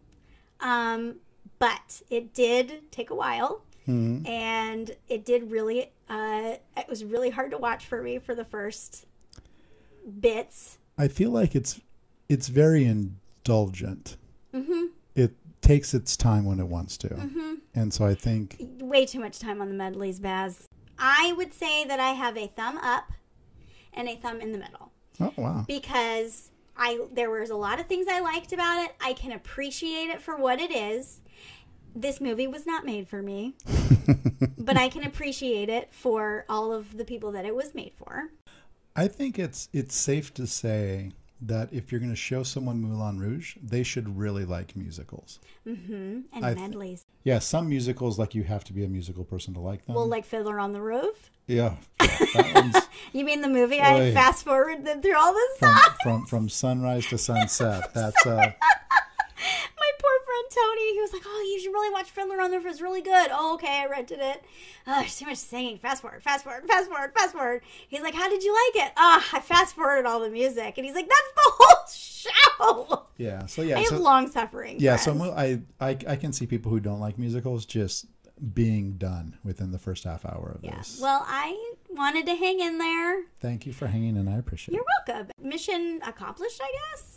But it did take a while. Mm-hmm. And it did really, it was really hard to watch for me for the first bits. I feel like it's very indulgent. Mm-hmm. It takes its time when it wants to. Mm-hmm. And so I think... way too much time on the medleys, Baz. I would say that I have a thumb up and a thumb in the middle. Oh, wow. Because there was a lot of things I liked about it. I can appreciate it for what it is. This movie was not made for me, but I can appreciate it for all of the people that it was made for. I think it's safe to say that if you're going to show someone Moulin Rouge, they should really like musicals. Mm-hmm. And medleys. Yeah, some musicals, like, you have to be a musical person to like them. Well, like Fiddler on the Roof? Yeah. That one's, you mean the movie? I fast forwarded through all this stuff? From sunrise to sunset. That's... My poor friend Tony, he was like, oh, you should really watch Fiddler on the Roof. It's really good. Oh, okay, I rented it. Oh, there's too much singing. Fast forward, fast forward, fast forward, fast forward. He's like, how did you like it? Oh, I fast forwarded all the music. And he's like, that's the whole show. Yeah, so yeah. I have long suffering. Yeah, friends. so I can see people who don't like musicals just being done within the first half hour of this. Well, I wanted to hang in there. Thank you for hanging in. I appreciate it. You're welcome. Mission accomplished, I guess.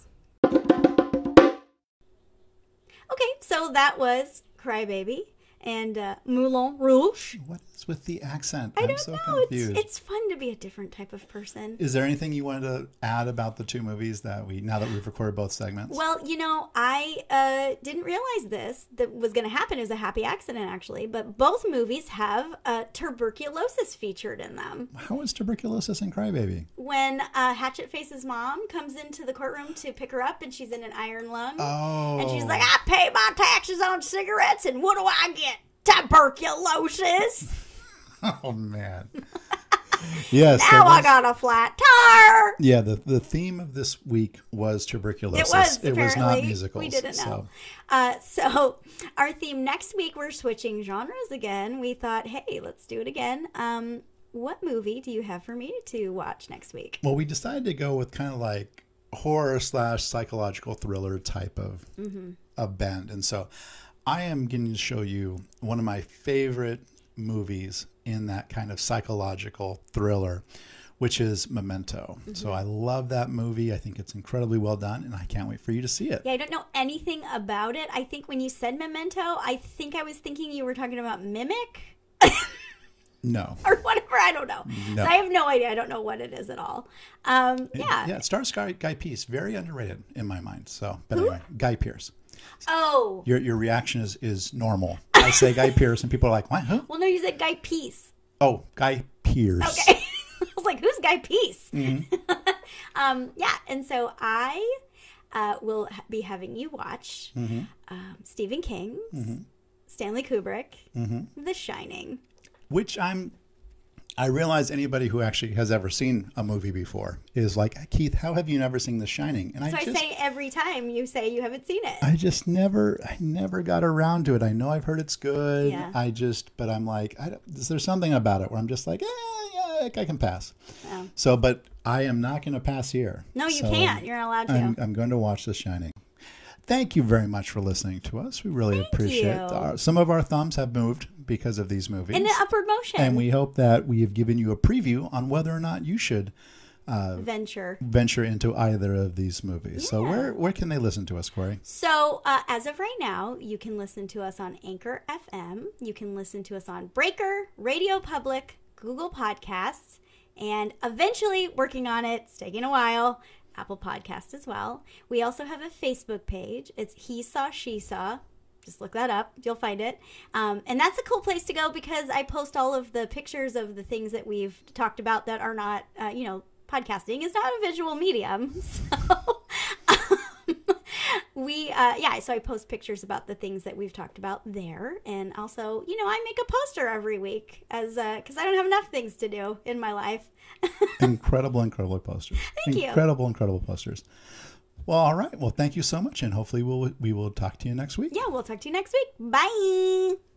Okay, so that was Crybaby and Moulin Rouge. What is with the accent? I I'm don't so know. confused. It's fun to be a different type of person. Is there anything you wanted to add about the two movies now that we've recorded both segments? Well, I didn't realize that was going to happen. It was a happy accident, actually. But both movies have tuberculosis featured in them. How is tuberculosis in Crybaby? When Hatchet Face's mom comes into the courtroom to pick her up, and she's in an iron lung. Oh. And she's like, I pay my taxes on cigarettes, and what do I get? Tuberculosis. Oh, man. Yes. Now I got a flat tire. Yeah, the theme of this week was tuberculosis. It was not musicals. We didn't know. So our theme next week, we're switching genres again. We thought, hey, let's do it again. What movie do you have for me to watch next week? Well, we decided to go with kind of like horror / psychological thriller type of bend. And so I am going to show you one of my favorite movies in that kind of psychological thriller, which is Memento. So I love that movie. I think it's incredibly well done, and I can't wait for you to see it. Yeah, I don't know anything about it. I think when you said Memento, I think I was thinking you were talking about Mimic. No. Or whatever, I don't know. No. So I have no idea. I don't know what it is at all. Yeah. Yeah, it stars Guy Pearce. Very underrated in my mind. So, but anyway, Guy Pearce. Oh. Your reaction is normal. I say Guy Pearce, and people are like, what? Who? Well, no, you said Guy Peace. Oh, Guy Pearce. Okay. I was like, who's Guy Peace? Mm-hmm. Yeah, and so I will be having you watch Stephen King's, Stanley Kubrick, The Shining. Which I realize anybody who actually has ever seen a movie before is like, Keith, how have you never seen The Shining? And I say every time you say you haven't seen it. I never got around to it. I know I've heard it's good. Yeah. But I'm like, is there something about it where I'm just like, yeah, I can pass. Oh. So, but I am not going to pass here. No, you can't. You're not allowed to. I'm going to watch The Shining. Thank you very much for listening to us. We really appreciate it. Some of our thumbs have moved because of these movies. In the upward motion. And we hope that we have given you a preview on whether or not you should venture into either of these movies. Yeah. So where can they listen to us, Corey? So as of right now, you can listen to us on Anchor FM. You can listen to us on Breaker, Radio Public, Google Podcasts, and eventually, working on it, it's taking a while, Apple Podcast as well. We also have a Facebook page. It's He Saw, She Saw. Just look that up. You'll find it. And that's a cool place to go because I post all of the pictures of the things that we've talked about that are not, podcasting is not a visual medium. So so I post pictures about the things that we've talked about there. And also, I make a poster every week because I don't have enough things to do in my life. Incredible posters. Thank you. Incredible posters. Well, all right. Well, thank you so much. And hopefully we will talk to you next week. Yeah, we'll talk to you next week. Bye.